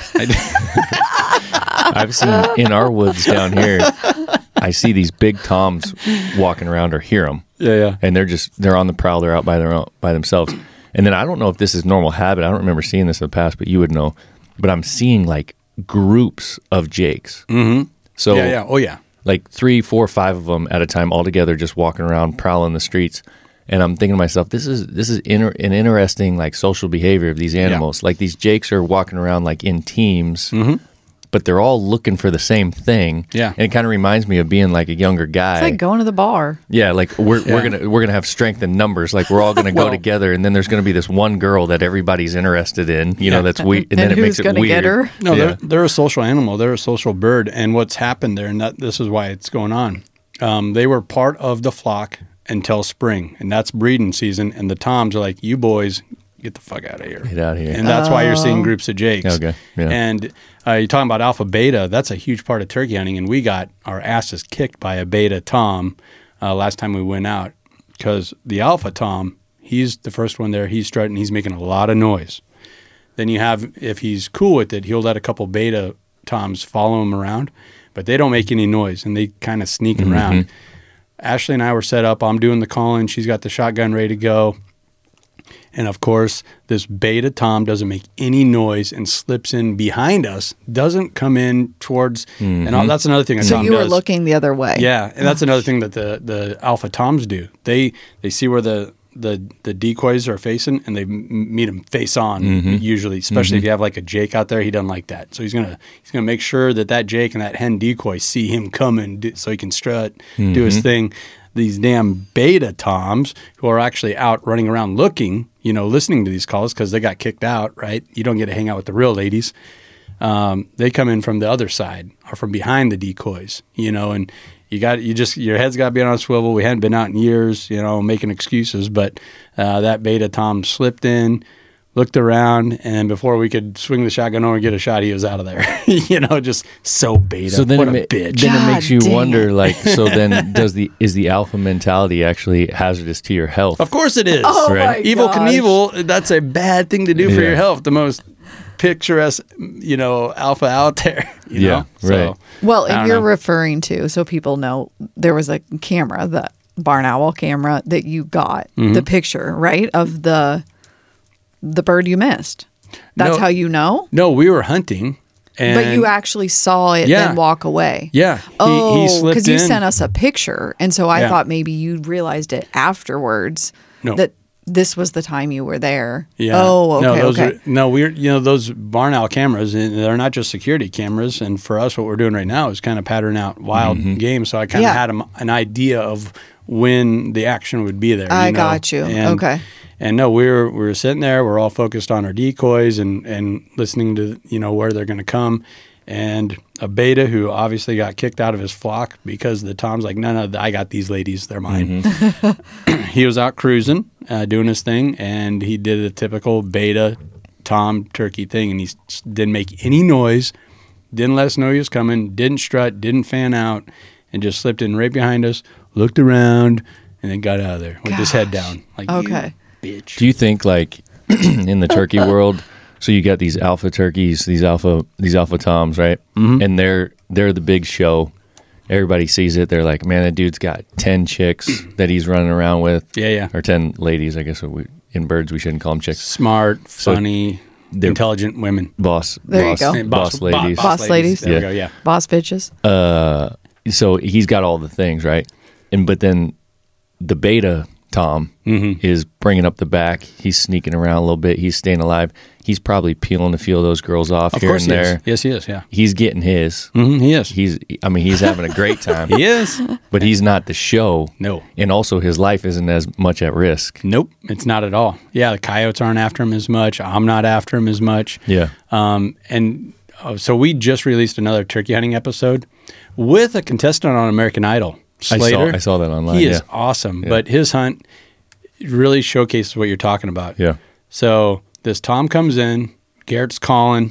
I, I've seen in our woods down here, I see these big toms walking around or hear them. yeah, yeah. And they're just, they're on the prowl. They're out by their own, by themselves. And then I don't know if this is normal habit. I don't remember seeing this in the past, but you would know. But I'm seeing like groups of jakes. Mm-hmm. So Yeah, yeah. Oh, yeah. like three, four, five of them at a time, all together, just walking around, prowling the streets. And I'm thinking to myself, this is this is inter- an interesting like social behavior of these animals. Like these jakes are walking around like in teams, but they're all looking for the same thing. Yeah. and it kind of reminds me of being like a younger guy. It's like going to the bar. yeah, like we're Yeah. we're gonna we're gonna have strength in numbers. Like we're all gonna go Well- together, and then there's gonna be this one girl that everybody's interested in. You know, Yeah. that's weird, and, And then it who's makes it gonna weird. get her? No, Yeah. they're, they're a social animal. They're a social bird. And what's happened there, and that, this is why it's going on, um, they were part of the flock until spring, and that's breeding season. And the toms are like, you boys, get the fuck out of here. Get out of here. And that's why you're Oh. seeing groups of jakes. Okay, yeah. And uh, you're talking about alpha beta. That's a huge part of turkey hunting. And we got our asses kicked by a beta tom uh, last time we went out, because the alpha tom, he's the first one there. He's strutting. He's making a lot of noise. Then you have, if he's cool with it, he'll let a couple beta toms follow him around, but they don't make any noise, and they kind of sneak around. Ashley and I were set up. I'm doing the calling. She's got the shotgun ready to go. And of course, this beta tom doesn't make any noise and slips in behind us, doesn't come in towards, and all, that's another thing a So tom you were does. looking the other way. Yeah, and that's another thing that the, the alpha toms do. They they see where the the, the decoys are facing, and they m- meet them face on. Usually, especially if you have like a jake out there, he doesn't like that. So he's gonna he's gonna make sure that that jake and that hen decoy see him coming, do, so he can strut, do his thing. These damn beta toms who are actually out running around looking, you know, listening to these calls because they got kicked out. Right? You don't get to hang out with the real ladies. Um, they come in from the other side or from behind the decoys, you know, and you got, you just, your head's got to be on a swivel. We hadn't been out in years, you know, making excuses, but, uh, that beta tom slipped in, looked around, and before we could swing the shotgun over and get a shot, he was out of there, you know, just so beta. So then, what it, a ma- bitch. then it God makes you dang wonder, it. like, so then does the is the alpha mentality actually hazardous to your health? Of course it is. Oh Right. my Evil gosh. Knievel, that's a bad thing to do for Yeah. your health. The most picturesque, you know, alpha out there. You Yeah, know? right. Well, I if don't you're know. referring to, so people know, there was a camera, the barn owl camera that you got, Mm-hmm. the picture, right, of the the bird you missed. That's No. how you know? No, we were hunting. And But you actually saw it Yeah. then walk away. Yeah. He, Oh, he slipped because you in. sent us a picture, and so I Yeah. thought maybe you realized it afterwards No. that this was the time you were there. Yeah. Oh, okay, No, those okay. Are, no, we're you know those barn owl cameras, and they're not just security cameras. And for us, what we're doing right now is kind of pattern out wild game. So I kind of Yeah. had a, an idea of when the action would be there. I you know? got you. And, Okay. And no, we were we were sitting there. We're all focused on our decoys and and listening to you know where they're going to come. And a beta who obviously got kicked out of his flock because the tom's like, no, no, I got these ladies. They're mine. He was out cruising, uh, doing his thing, and he did a typical beta tom turkey thing, and he s- didn't make any noise, didn't let us know he was coming, didn't strut, didn't fan out, and just slipped in right behind us, looked around, and then got out of there with his head Gosh. down. Like, Okay. you bitch. Do you think like in the turkey world? So you got these alpha turkeys, these alpha these alpha toms, right? Mm-hmm. And they're they're the big show. Everybody sees it. They're like, man, that dude's got ten chicks that he's running around with. Yeah, yeah. Or ten ladies, I guess. We, in birds, we shouldn't call them chicks. Smart, So funny, they're- intelligent women. Boss, There you boss, go. And boss, bo- ladies. Boss ladies. There we Yeah. go, yeah. Boss bitches. Uh, so he's got all the things, right? And but then the beta Tom Mm-hmm. is bringing up the back. He's sneaking around a little bit. He's staying alive. He's probably peeling a few of those girls off Of here course and he there. is. Yes, he is, yeah. He's getting his. Mm-hmm, he is. He's, I mean, he's having a great time. He is. But he's not the show. No. And also, his life isn't as much at risk. Nope, it's not at all. Yeah, the coyotes aren't after him as much. I'm not after him as much. Yeah. Um, and uh, so we just released another turkey hunting episode with a contestant on American Idol, I saw- Slater. I saw that online, He is yeah. awesome, but his hunt, really showcases what you're talking about. Yeah. So this Tom comes in, Garrett's calling,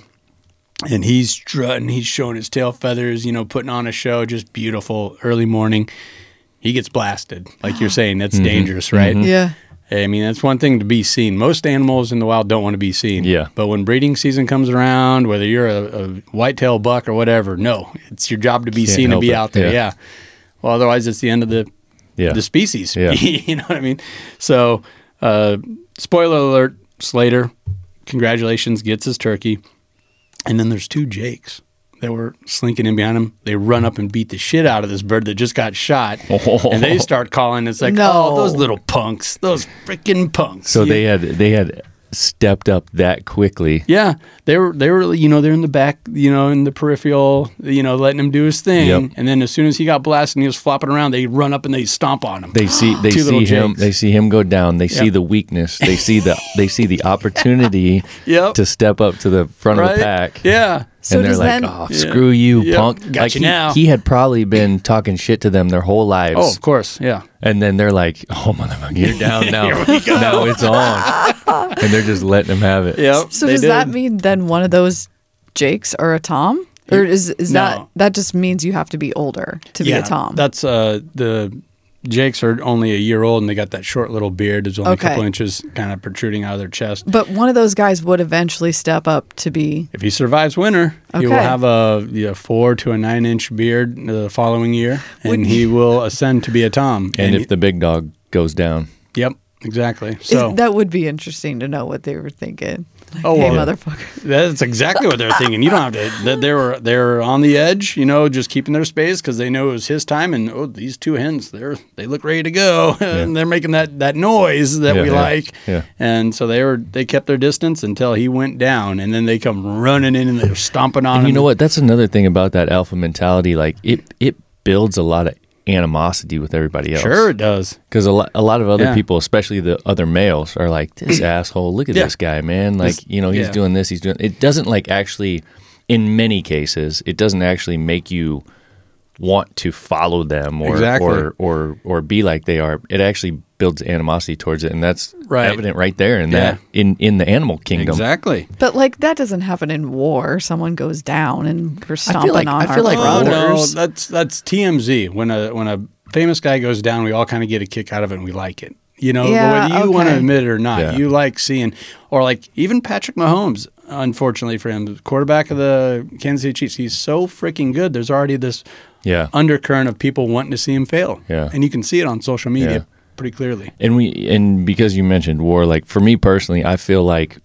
and he's strutting, he's showing his tail feathers, you know, putting on a show, just beautiful, early morning. He gets blasted. Like you're saying, that's Mm-hmm. dangerous, right? Mm-hmm. Yeah. I mean, that's one thing to be seen. Most animals in the wild don't want to be seen. Yeah. But when breeding season comes around, whether you're a, a whitetail buck or whatever, no, it's your job to be Can't seen and help be it. out there. Yeah. Yeah. Well, otherwise it's the end of the Yeah. the species. Yeah. You know what I mean? So, uh, spoiler alert, Slater, congratulations, gets his turkey. And then there's two Jakes that were slinking in behind him. They run up and beat the shit out of this bird that just got shot. And they start calling. It's like, No. oh, those little punks, those freaking punks. So You- they had they had stepped up that quickly. Yeah, they were they were you know they're in the back, you know, in the peripheral, you know, letting him do his thing. Yep. And then as soon as he got blasted and he was flopping around, they run up and they stomp on him. They see they Two little see him Jakes. they see him go down. They see Yep. the weakness. They see the they see the opportunity Yep. to step up to the front of Right? the pack. Yeah. So and they're does like, that- "Oh, Yeah. screw you, Yep. punk!" Got like you he, now. he had probably been talking shit to them their whole lives. Oh, of course. Yeah. And then they're like, "Oh, motherfucker, you're down now. Now it's on." And they're just letting him have it. Yep. So they does that did. mean then one of those Jakes are a Tom? Or is is No. that that just means you have to be older to be Yeah, a Tom? That's uh the Jakes are only a year old and they got that short little beard. There's only Okay. a couple inches kind of protruding out of their chest. But one of those guys would eventually step up to be If he survives winter, he will Okay. have a yeah, four to a nine inch beard the following year, and he will ascend to be a Tom. And if he- the big dog goes down, yep, exactly. is- So that would be interesting to know what they were thinking. Like, Oh, hey, well, motherfucker. that's exactly what they're thinking. You don't have to. They, they were they're on the edge, you know, just keeping their space because they know it was his time. And oh, these two hens, they're they look ready to go, and they're making that that noise that Yeah, we yeah, like. yeah. And so they were they kept their distance until he went down, and then they come running in and they're stomping on and him. you know what? That's another thing about that alpha mentality. Like it, it builds a lot of animosity with everybody else. Sure, it does. Because a lot, a lot of other Yeah. people, especially the other males, are like, "This asshole! Look at Yeah. this guy, man! Like, This- you know, he's yeah. doing this, he's doing." It doesn't like actually, in many cases, it doesn't actually make you want to follow them or Exactly. or or or be like they are. It actually builds animosity towards it, and that's Right. evident right there in Yeah. that in in the animal kingdom. Exactly. But like that doesn't happen in war. Someone goes down and we're stomping like- on I our feel like Oh, no, brothers. that's that's T M Z. When a when a famous guy goes down, we all kind of get a kick out of it, and we like it. You know, Yeah, whether you want to okay. admit it or not, Yeah. you like seeing, or like even Patrick Mahomes. Unfortunately for him, the quarterback of the Kansas City Chiefs, he's so freaking good. There's already this Yeah, undercurrent of people wanting to see him fail. Yeah. and you can see it on social media Yeah. pretty clearly. and we and because you mentioned war, like for me personally, I feel like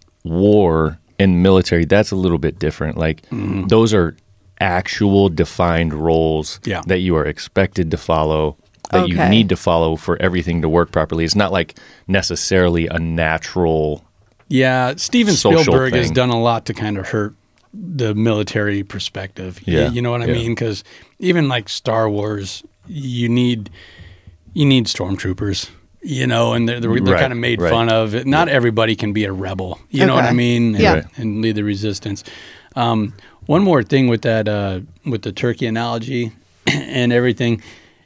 war and military, that's a little bit different. Like those are actual defined roles Yeah. that you are expected to follow, that you Okay. need to follow for everything to work properly. It's not like necessarily a natural. Yeah, Steven Social Spielberg has thing. done a lot to kind of hurt the military perspective. Y- Yeah, you know what I yeah. mean? Because even like Star Wars, you need you need stormtroopers. You know, and they're, they're, they're Right, kind of made right. fun of. Not everybody can be a rebel. You know what I Okay. mean? And, Yeah. Right. and lead the resistance. Um, one more thing with that, uh, with the turkey analogy and everything.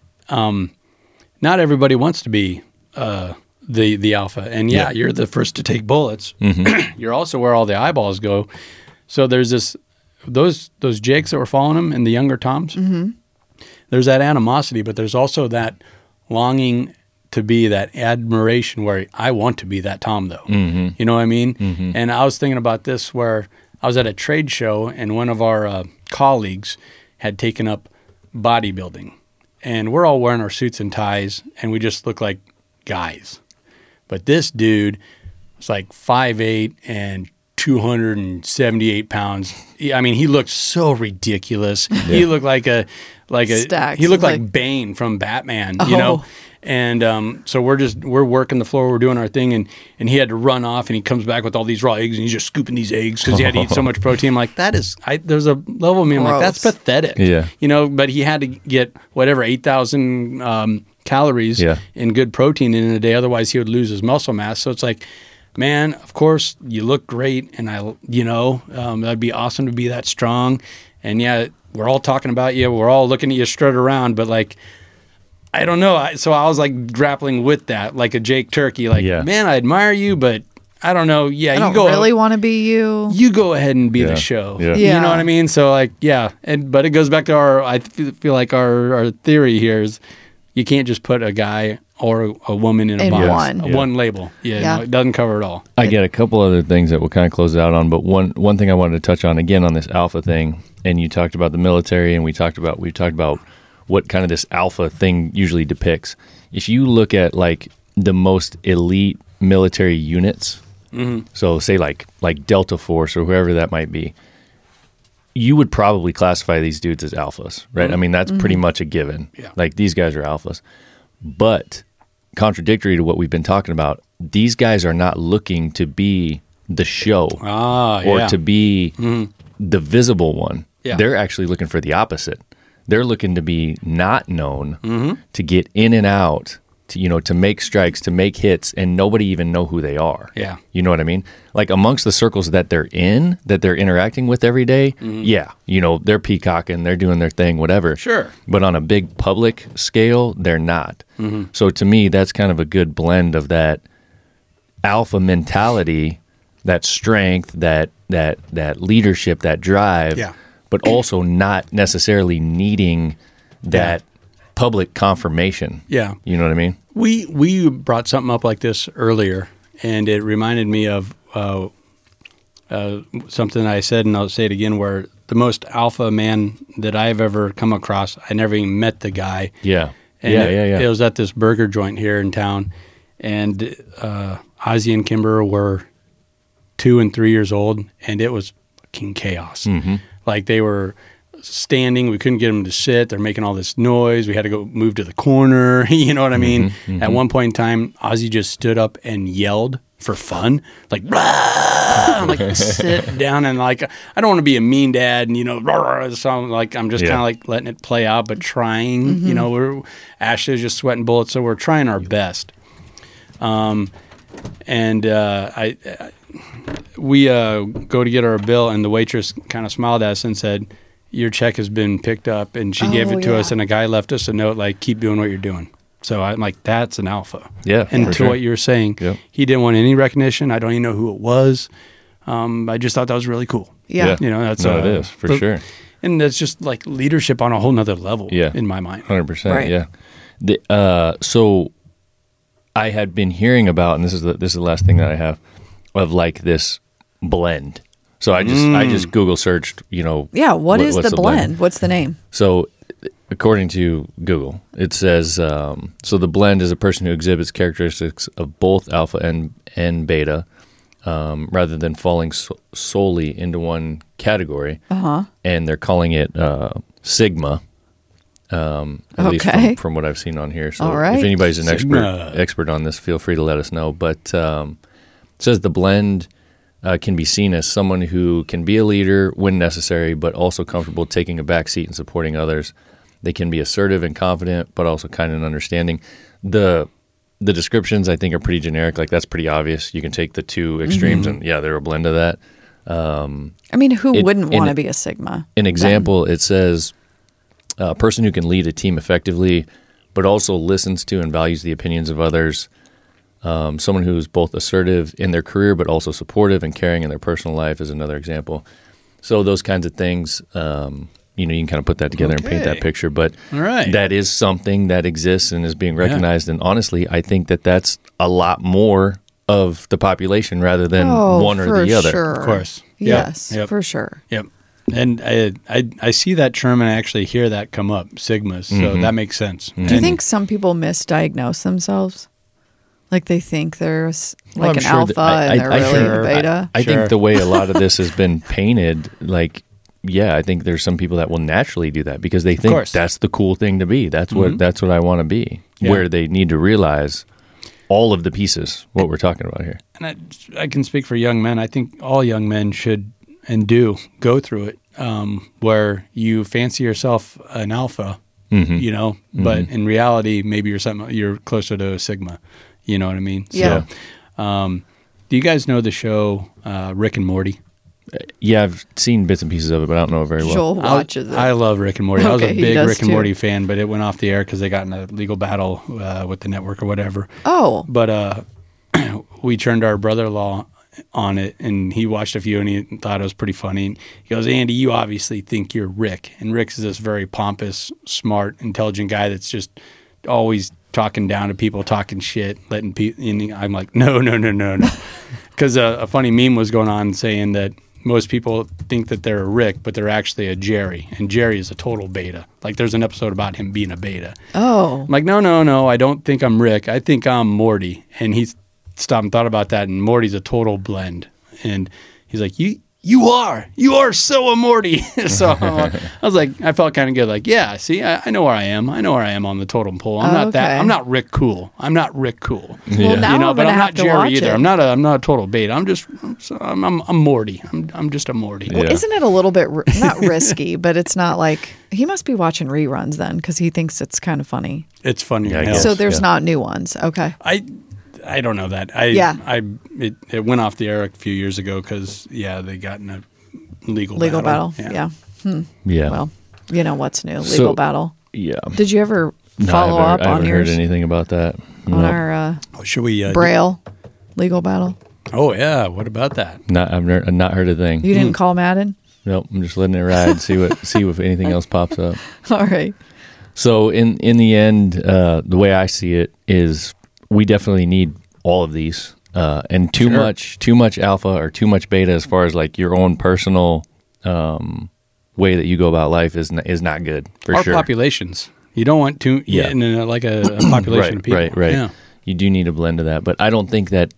Um, not everybody wants to be uh, the the alpha, and yeah, Yeah. you're the first to take bullets. You're also where all the eyeballs go. So there's this those those Jakes that were following him and the younger Toms. Mm-hmm. There's that animosity, but there's also that longing to be that admiration where I want to be that Tom, though. Mm-hmm. You know what I mean? Mm-hmm. And I was thinking about this where I was at a trade show and one of our uh, colleagues had taken up bodybuilding, and we're all wearing our suits and ties, and we just look like guys. But this dude was like five eight and two hundred seventy-eight pounds. He- I mean, he looked so ridiculous. He looked like a like a Stacked. he looked like, Like- Bane from Batman, you Oh. know. And um, so we're just we're working the floor, we're doing our thing, and and he had to run off, and he comes back with all these raw eggs, and he's just scooping these eggs because he had to eat so much protein. I'm like, that is, I, there's a level of me. I'm like, that's Gross. pathetic. Yeah. You know, but he had to get whatever eight thousand um, calories Yeah. in good protein in a day, otherwise he would lose his muscle mass. So it's like, man, of course you look great, and I, you know, um, that'd be awesome to be that strong. And yeah, we're all talking about you, we're all looking at you strut around, but like, I don't know. I, so I was like grappling with that, like a Jake Turkey. Like, Yeah. man, I admire you, but I don't know. Yeah, I you don't go. really want to be you. You go ahead and be Yeah. the show. Yeah. You Yeah. know what I mean? So like, yeah, and but it goes back to our. I feel feel like our our theory here is you can't just put a guy or a woman in a In box, one. a Yeah. one label. Yeah, Yeah. No, it doesn't cover it all. I get a couple other things that we'll kind of close it out on, but one one thing I wanted to touch on again on this alpha thing, and you talked about the military, and we talked about we talked about what kind of this alpha thing usually depicts. If you look at like the most elite military units, Mm-hmm. so say like like Delta Force or whoever that might be, you would probably classify these dudes as alphas, right? I mean, that's pretty much a given. Yeah. Like these guys are alphas. But contradictory to what we've been talking about, these guys are not looking to be the show Ah, or yeah. to be the visible one. Yeah. They're actually looking for the opposite. They're looking to be not known, Mm-hmm. to get in and out, to you know, to make strikes, to make hits, and nobody even know who they are. Yeah. You know what I mean? Like amongst the circles that they're in, that they're interacting with every day, yeah, you know, they're peacocking, they're doing their thing, whatever. Sure. But on a big public scale, they're not. So to me, that's kind of a good blend of that alpha mentality, that strength, that that that leadership, that drive, Yeah. but also not necessarily needing that public confirmation. Yeah. You know what I mean? We we brought something up like this earlier, and it reminded me of uh, uh, something I said, and I'll say it again. Where the most alpha man that I've ever come across, I never even met the guy. Yeah. And yeah, it, yeah, yeah. It was at this burger joint here in town, and uh, Ozzy and Kimber were two and three years old, and it was fucking chaos. Mm-hmm. Like they were standing, we couldn't get them to sit. They're making all this noise. We had to go move to the corner. You know what I mean? Mm-hmm, At one point in time, Ozzy just stood up and yelled for fun, like, I'm like, sit down, and like, I don't want to be a mean dad, and you know, so I'm like, I'm just Yeah. kind of like letting it play out, but trying. You know, we're Ashley's just sweating bullets, so we're trying our best. Um, and uh, I, I we uh, go to get our bill, and the waitress kind of smiled at us and said, "Your check has been picked up," and she gave Oh, it to yeah. us, and a guy left us a note like, "Keep doing what you're doing." So I'm like, that's an alpha. Yeah, And for to sure. what you were saying, Yep. he didn't want any recognition. I don't even know who it was. Um, I just thought that was really cool. Yeah. You know, that's no, uh, it is for but- sure. And that's just like leadership on a whole nother level. Yeah. In my mind. Hundred percent, Right. yeah. The, uh, so I had been hearing about, and this is the this is the last thing that I have of like this blend. So I just I just Google searched, you know. Yeah. What is what's the blend? What's the name? So according to Google, it says um, so the blend is a person who exhibits characteristics of both alpha and and beta, um, rather than falling so- solely into one category. Uh huh. And they're calling it uh, Sigma. Um, at least Okay. from, from what I've seen on here. So All right. if anybody's an Sigma. expert expert on this, feel free to let us know. But um, it says the blend uh, can be seen as someone who can be a leader when necessary, but also comfortable taking a back seat and supporting others. They can be assertive and confident, but also kind and understanding. The the descriptions I think are pretty generic. Like that's pretty obvious. You can take the two extremes, Mm-hmm. and yeah, they're a blend of that. I mean, who It- wouldn't in- want to be a Sigma? An example, it says a person who can lead a team effectively, but also listens to and values the opinions of others. Um, someone who's both assertive in their career, but also supportive and caring in their personal life is another example. So those kinds of things, um, you know, you can kind of put that together and paint that Okay. picture. But All right. that is something that exists and is being recognized. And honestly, I think that that's a lot more of the population rather than Oh, one or for the other. Sure. Of course. Yep. Yes, Yep. for sure. Yep. And I, I I see that term and I actually hear that come up, sigmas. So Mm-hmm. that makes sense. Do you And- think some people misdiagnose themselves? Like they think they're s- Well, like I'm an sure alpha that- I- and I- they're I really sure- a beta? I Sure. think the way a lot of this has been painted, like, yeah, I think there's some people that will naturally do that because they think course. that's the cool thing to be. That's what that's what I want to be. Yeah. Where they need to realize all of the pieces, what we're talking about here. and I, I can speak for young men. I think all young men should and do go through it, um, where you fancy yourself an alpha, Mm-hmm. you know, but in reality, maybe you're something. You're closer to a sigma. You know what I mean? Yeah. So, um, do you guys know the show uh, Rick and Morty? Yeah, I've seen bits and pieces of it, but I don't know it very well. Joel watches it. I love Rick and Morty. I was Okay, a he big does Rick and too. Morty fan, but it went off the air because they got in a legal battle uh, with the network or whatever. Oh, But uh, we turned our brother-in-law on it, and he watched a few, and he thought it was pretty funny. And he goes, Andy, you obviously think you're Rick. And Rick's this very pompous, smart, intelligent guy that's just always talking down to people, talking shit, letting people. And I'm like, no, no, no, no, no. Because uh, a funny meme was going on saying that most people think that they're a Rick, but they're actually a Jerry. And Jerry is a total beta. Like, there's an episode about him being a beta. oh, I'm like, no, no, no, I don't think I'm Rick. I think I'm Morty. And he stopped and thought about that, and Morty's a total blend. And he's like, you you are. You are so a Morty. So uh, I was like, I felt kind of good. Like, yeah, see, I, I know where I am. I know where I am on the totem pole. I'm not that. Okay. I'm not Rick Cool. I'm not Rick Cool. well, now you know, I'm but gonna I'm have not to Jerry watch either. it. I'm not a. I'm not a total beta. I'm just. I'm. I'm, I'm Morty. I'm. I'm just a Morty. Yeah. Isn't it a little bit ri- not risky, but it's not like he must be watching reruns then because he thinks it's kind of funny. It's funny. Yeah, I as hell. guess. So there's yeah. not new ones. Okay. I I don't know that. I Yeah. I it, it went off the air a few years ago because yeah they got in a legal Legal battle. battle. Yeah. Yeah. Well, you know what's new? Legal So- battle. yeah. Did you ever No, follow I haven't, up I on haven't yours heard anything about that. on No. our uh, Oh, should we? Uh, Braille legal battle? Oh yeah. What about that? Not, I've ner- not heard a thing. You didn't call Madden? Nope. I'm just letting it ride. See what see if anything else pops up. All right. So in in the end, uh, the way I see it is, we definitely need all of these, uh, and too Sure. much too much alpha or too much beta as far as like your own personal um, way that you go about life is n- is not good for Our sure. populations. You don't want to. Yeah. Yeah. In a, like a, a population right, of people. right, right. Yeah. You do need a blend of that, but I don't think that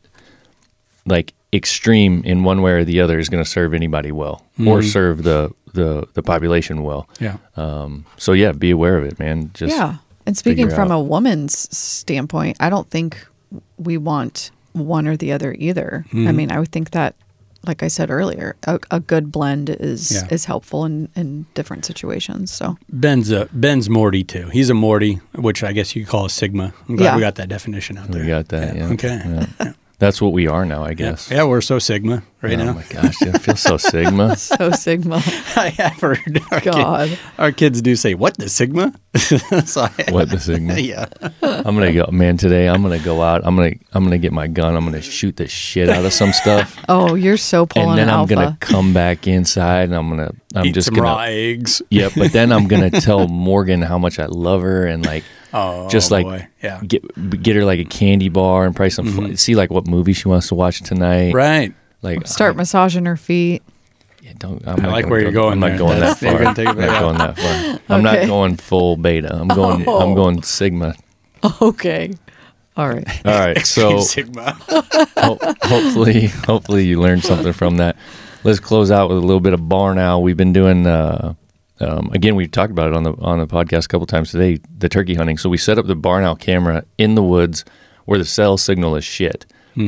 like extreme in one way or the other is going to serve anybody well or Mhm. serve the the the population well. Yeah. Um, so yeah, be aware of it, man. Just Yeah. And speaking figure from out. a woman's standpoint, I don't think we want one or the other either. I Mhm. mean, I would think that, like I said earlier, a, a good blend is Yeah. is helpful in, in different situations. So Ben's a Ben's Morty too. He's a Morty, which I guess you could call a Sigma. I'm glad Yeah. we got that definition out there. We got that. Yeah. Okay. Yeah. That's what we are now, I Yeah. guess. Yeah, we're so Sigma right oh now. my gosh, I feel so Sigma. so Sigma. I have heard our, God. kid, our kids do say, "What the Sigma?" So I- What the Sigma? Yeah. I'm gonna go, man. Today I'm gonna go out. I'm gonna I'm gonna get my gun. I'm gonna shoot the shit out of some stuff, Oh, you're so pulling and then an I'm alpha. gonna come back inside and I'm gonna I'm Eat just some gonna raw eggs. yeah. But then I'm gonna tell Morgan how much I love her and like Oh, just like boy. Yeah. get get her like a candy bar and probably some fl- see like what movie she wants to watch tonight. Right. Like Start I, massaging her feet. yeah, don't, I'm I not like gonna where go- you're going I'm not there. going That's- that you're far. gonna take it I'm not back. going that far. I'm Okay. not going full beta. I'm going. Oh. I'm going Sigma. Okay. All right. All right. So Sigma. ho- hopefully, hopefully you learned something from that. Let's close out with a little bit of barn owl. We've been doing. Uh, um, again, we've talked about it on the on the podcast a couple times today. The turkey hunting. So we set up the barn owl camera in the woods where the cell signal is shit.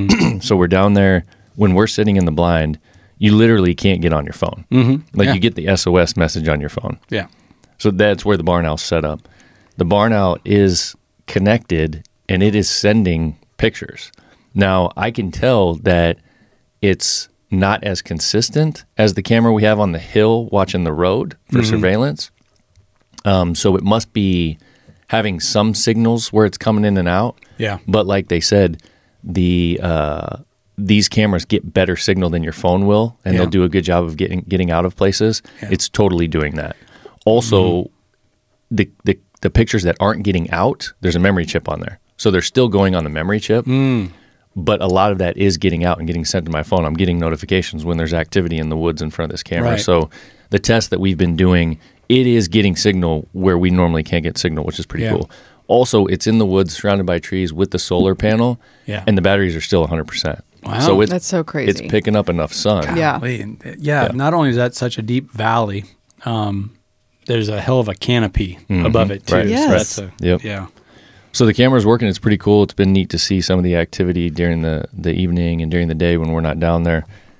So we're down there when we're sitting in the blind. You literally can't get on your phone. Mm-hmm. Like Yeah. you get the S O S message on your phone. Yeah. So that's where the barn owl's set up. The barn owl is connected and it is sending pictures. Now, I can tell that it's not as consistent as the camera we have on the hill watching the road for surveillance. Um, so it must be having some signals where it's coming in and out. Yeah. But like they said, the uh, these cameras get better signal than your phone will, and Yeah. they'll do a good job of getting getting out of places. Yeah. It's totally doing that. Also, the, the the pictures that aren't getting out, there's a memory chip on there, so they're still going on the memory chip. Mm. But a lot of that is getting out and getting sent to my phone. I'm getting notifications when there's activity in the woods in front of this camera. Right. So the test that we've been doing, it is getting signal where we normally can't get signal, which is pretty Yeah. cool. Also, it's in the woods surrounded by trees with the solar panel, Yeah. and the batteries are still one hundred percent. Wow. So it's, That's so crazy. it's picking up enough sun. Yeah. Golly, and, uh, yeah, Yeah. Not only is that such a deep valley, um, there's a hell of a canopy above it too. Right. Yes. So that's a, Yep. Yeah. So the camera's working. It's pretty cool. It's been neat to see some of the activity during the, the evening and during the day when we're not down there.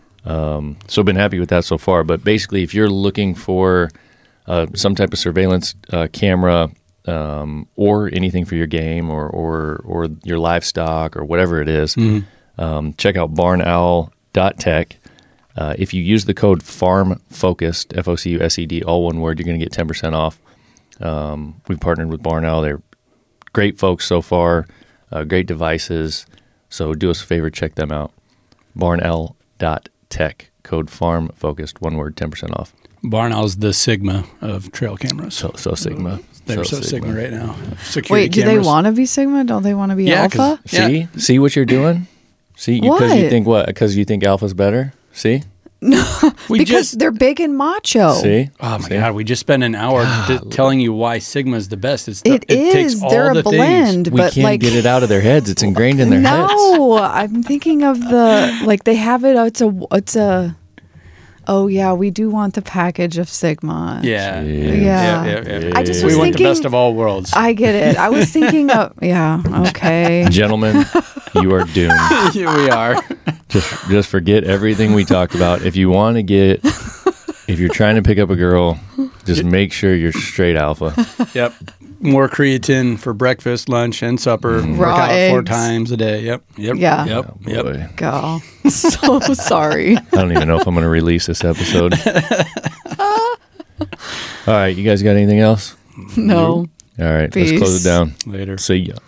Um, so I've been happy with that so far. But basically, if you're looking for uh, some type of surveillance uh, camera um, or anything for your game or, or, or your livestock or whatever it is, um, check out barn owl dot tech. Uh, if you use the code FARMFOCUSED, F O C U S E D, all one word, you're going to get ten percent off. Um, we've partnered with Barn Owl. They're great folks so far, uh, great devices. So do us a favor, check them out. barn owl dot tech, code FARMFOCUSED, one word, ten percent off. Barn Owl's the Sigma of trail cameras. So, so Sigma. They're so, so Sigma. Sigma right now. Security Wait, do cameras. they want to be Sigma? Don't they want to be Yeah, 'cause- Alpha? Yeah. See? See what you're doing? See? Because you What? think what? Because you think Alpha's better? See? We Because just, they're big and macho. See? oh my See? God, we just spent an hour d- telling you why Sigma is the best. It's the, It it takes is. all They're the a blend, We but can't like get it out of their heads. It's ingrained in their heads. no, I'm thinking of the like they have it. It's a it's a. Oh yeah, we do want the package of Sigma. things. Yeah. Yeah. Yeah. Yeah. yeah, yeah, yeah. I just We was want the thinking. best of all worlds. I get it. I was thinking of yeah. Okay. Gentlemen, you are doomed. Yeah, we are. Just just forget everything we talked about. If you want to get, if you're trying to pick up a girl, just make sure you're straight alpha. Yep. More creatine for breakfast, lunch, and supper. Mm. Work Raw out four eggs. times a day. Yep. Yep. Yeah. Yep. Oh, Yep. boy. Go. So sorry. I don't even know if I'm going to release this episode. All right, you guys got anything else? No. All right, Peace. let's close it down. Later. See ya.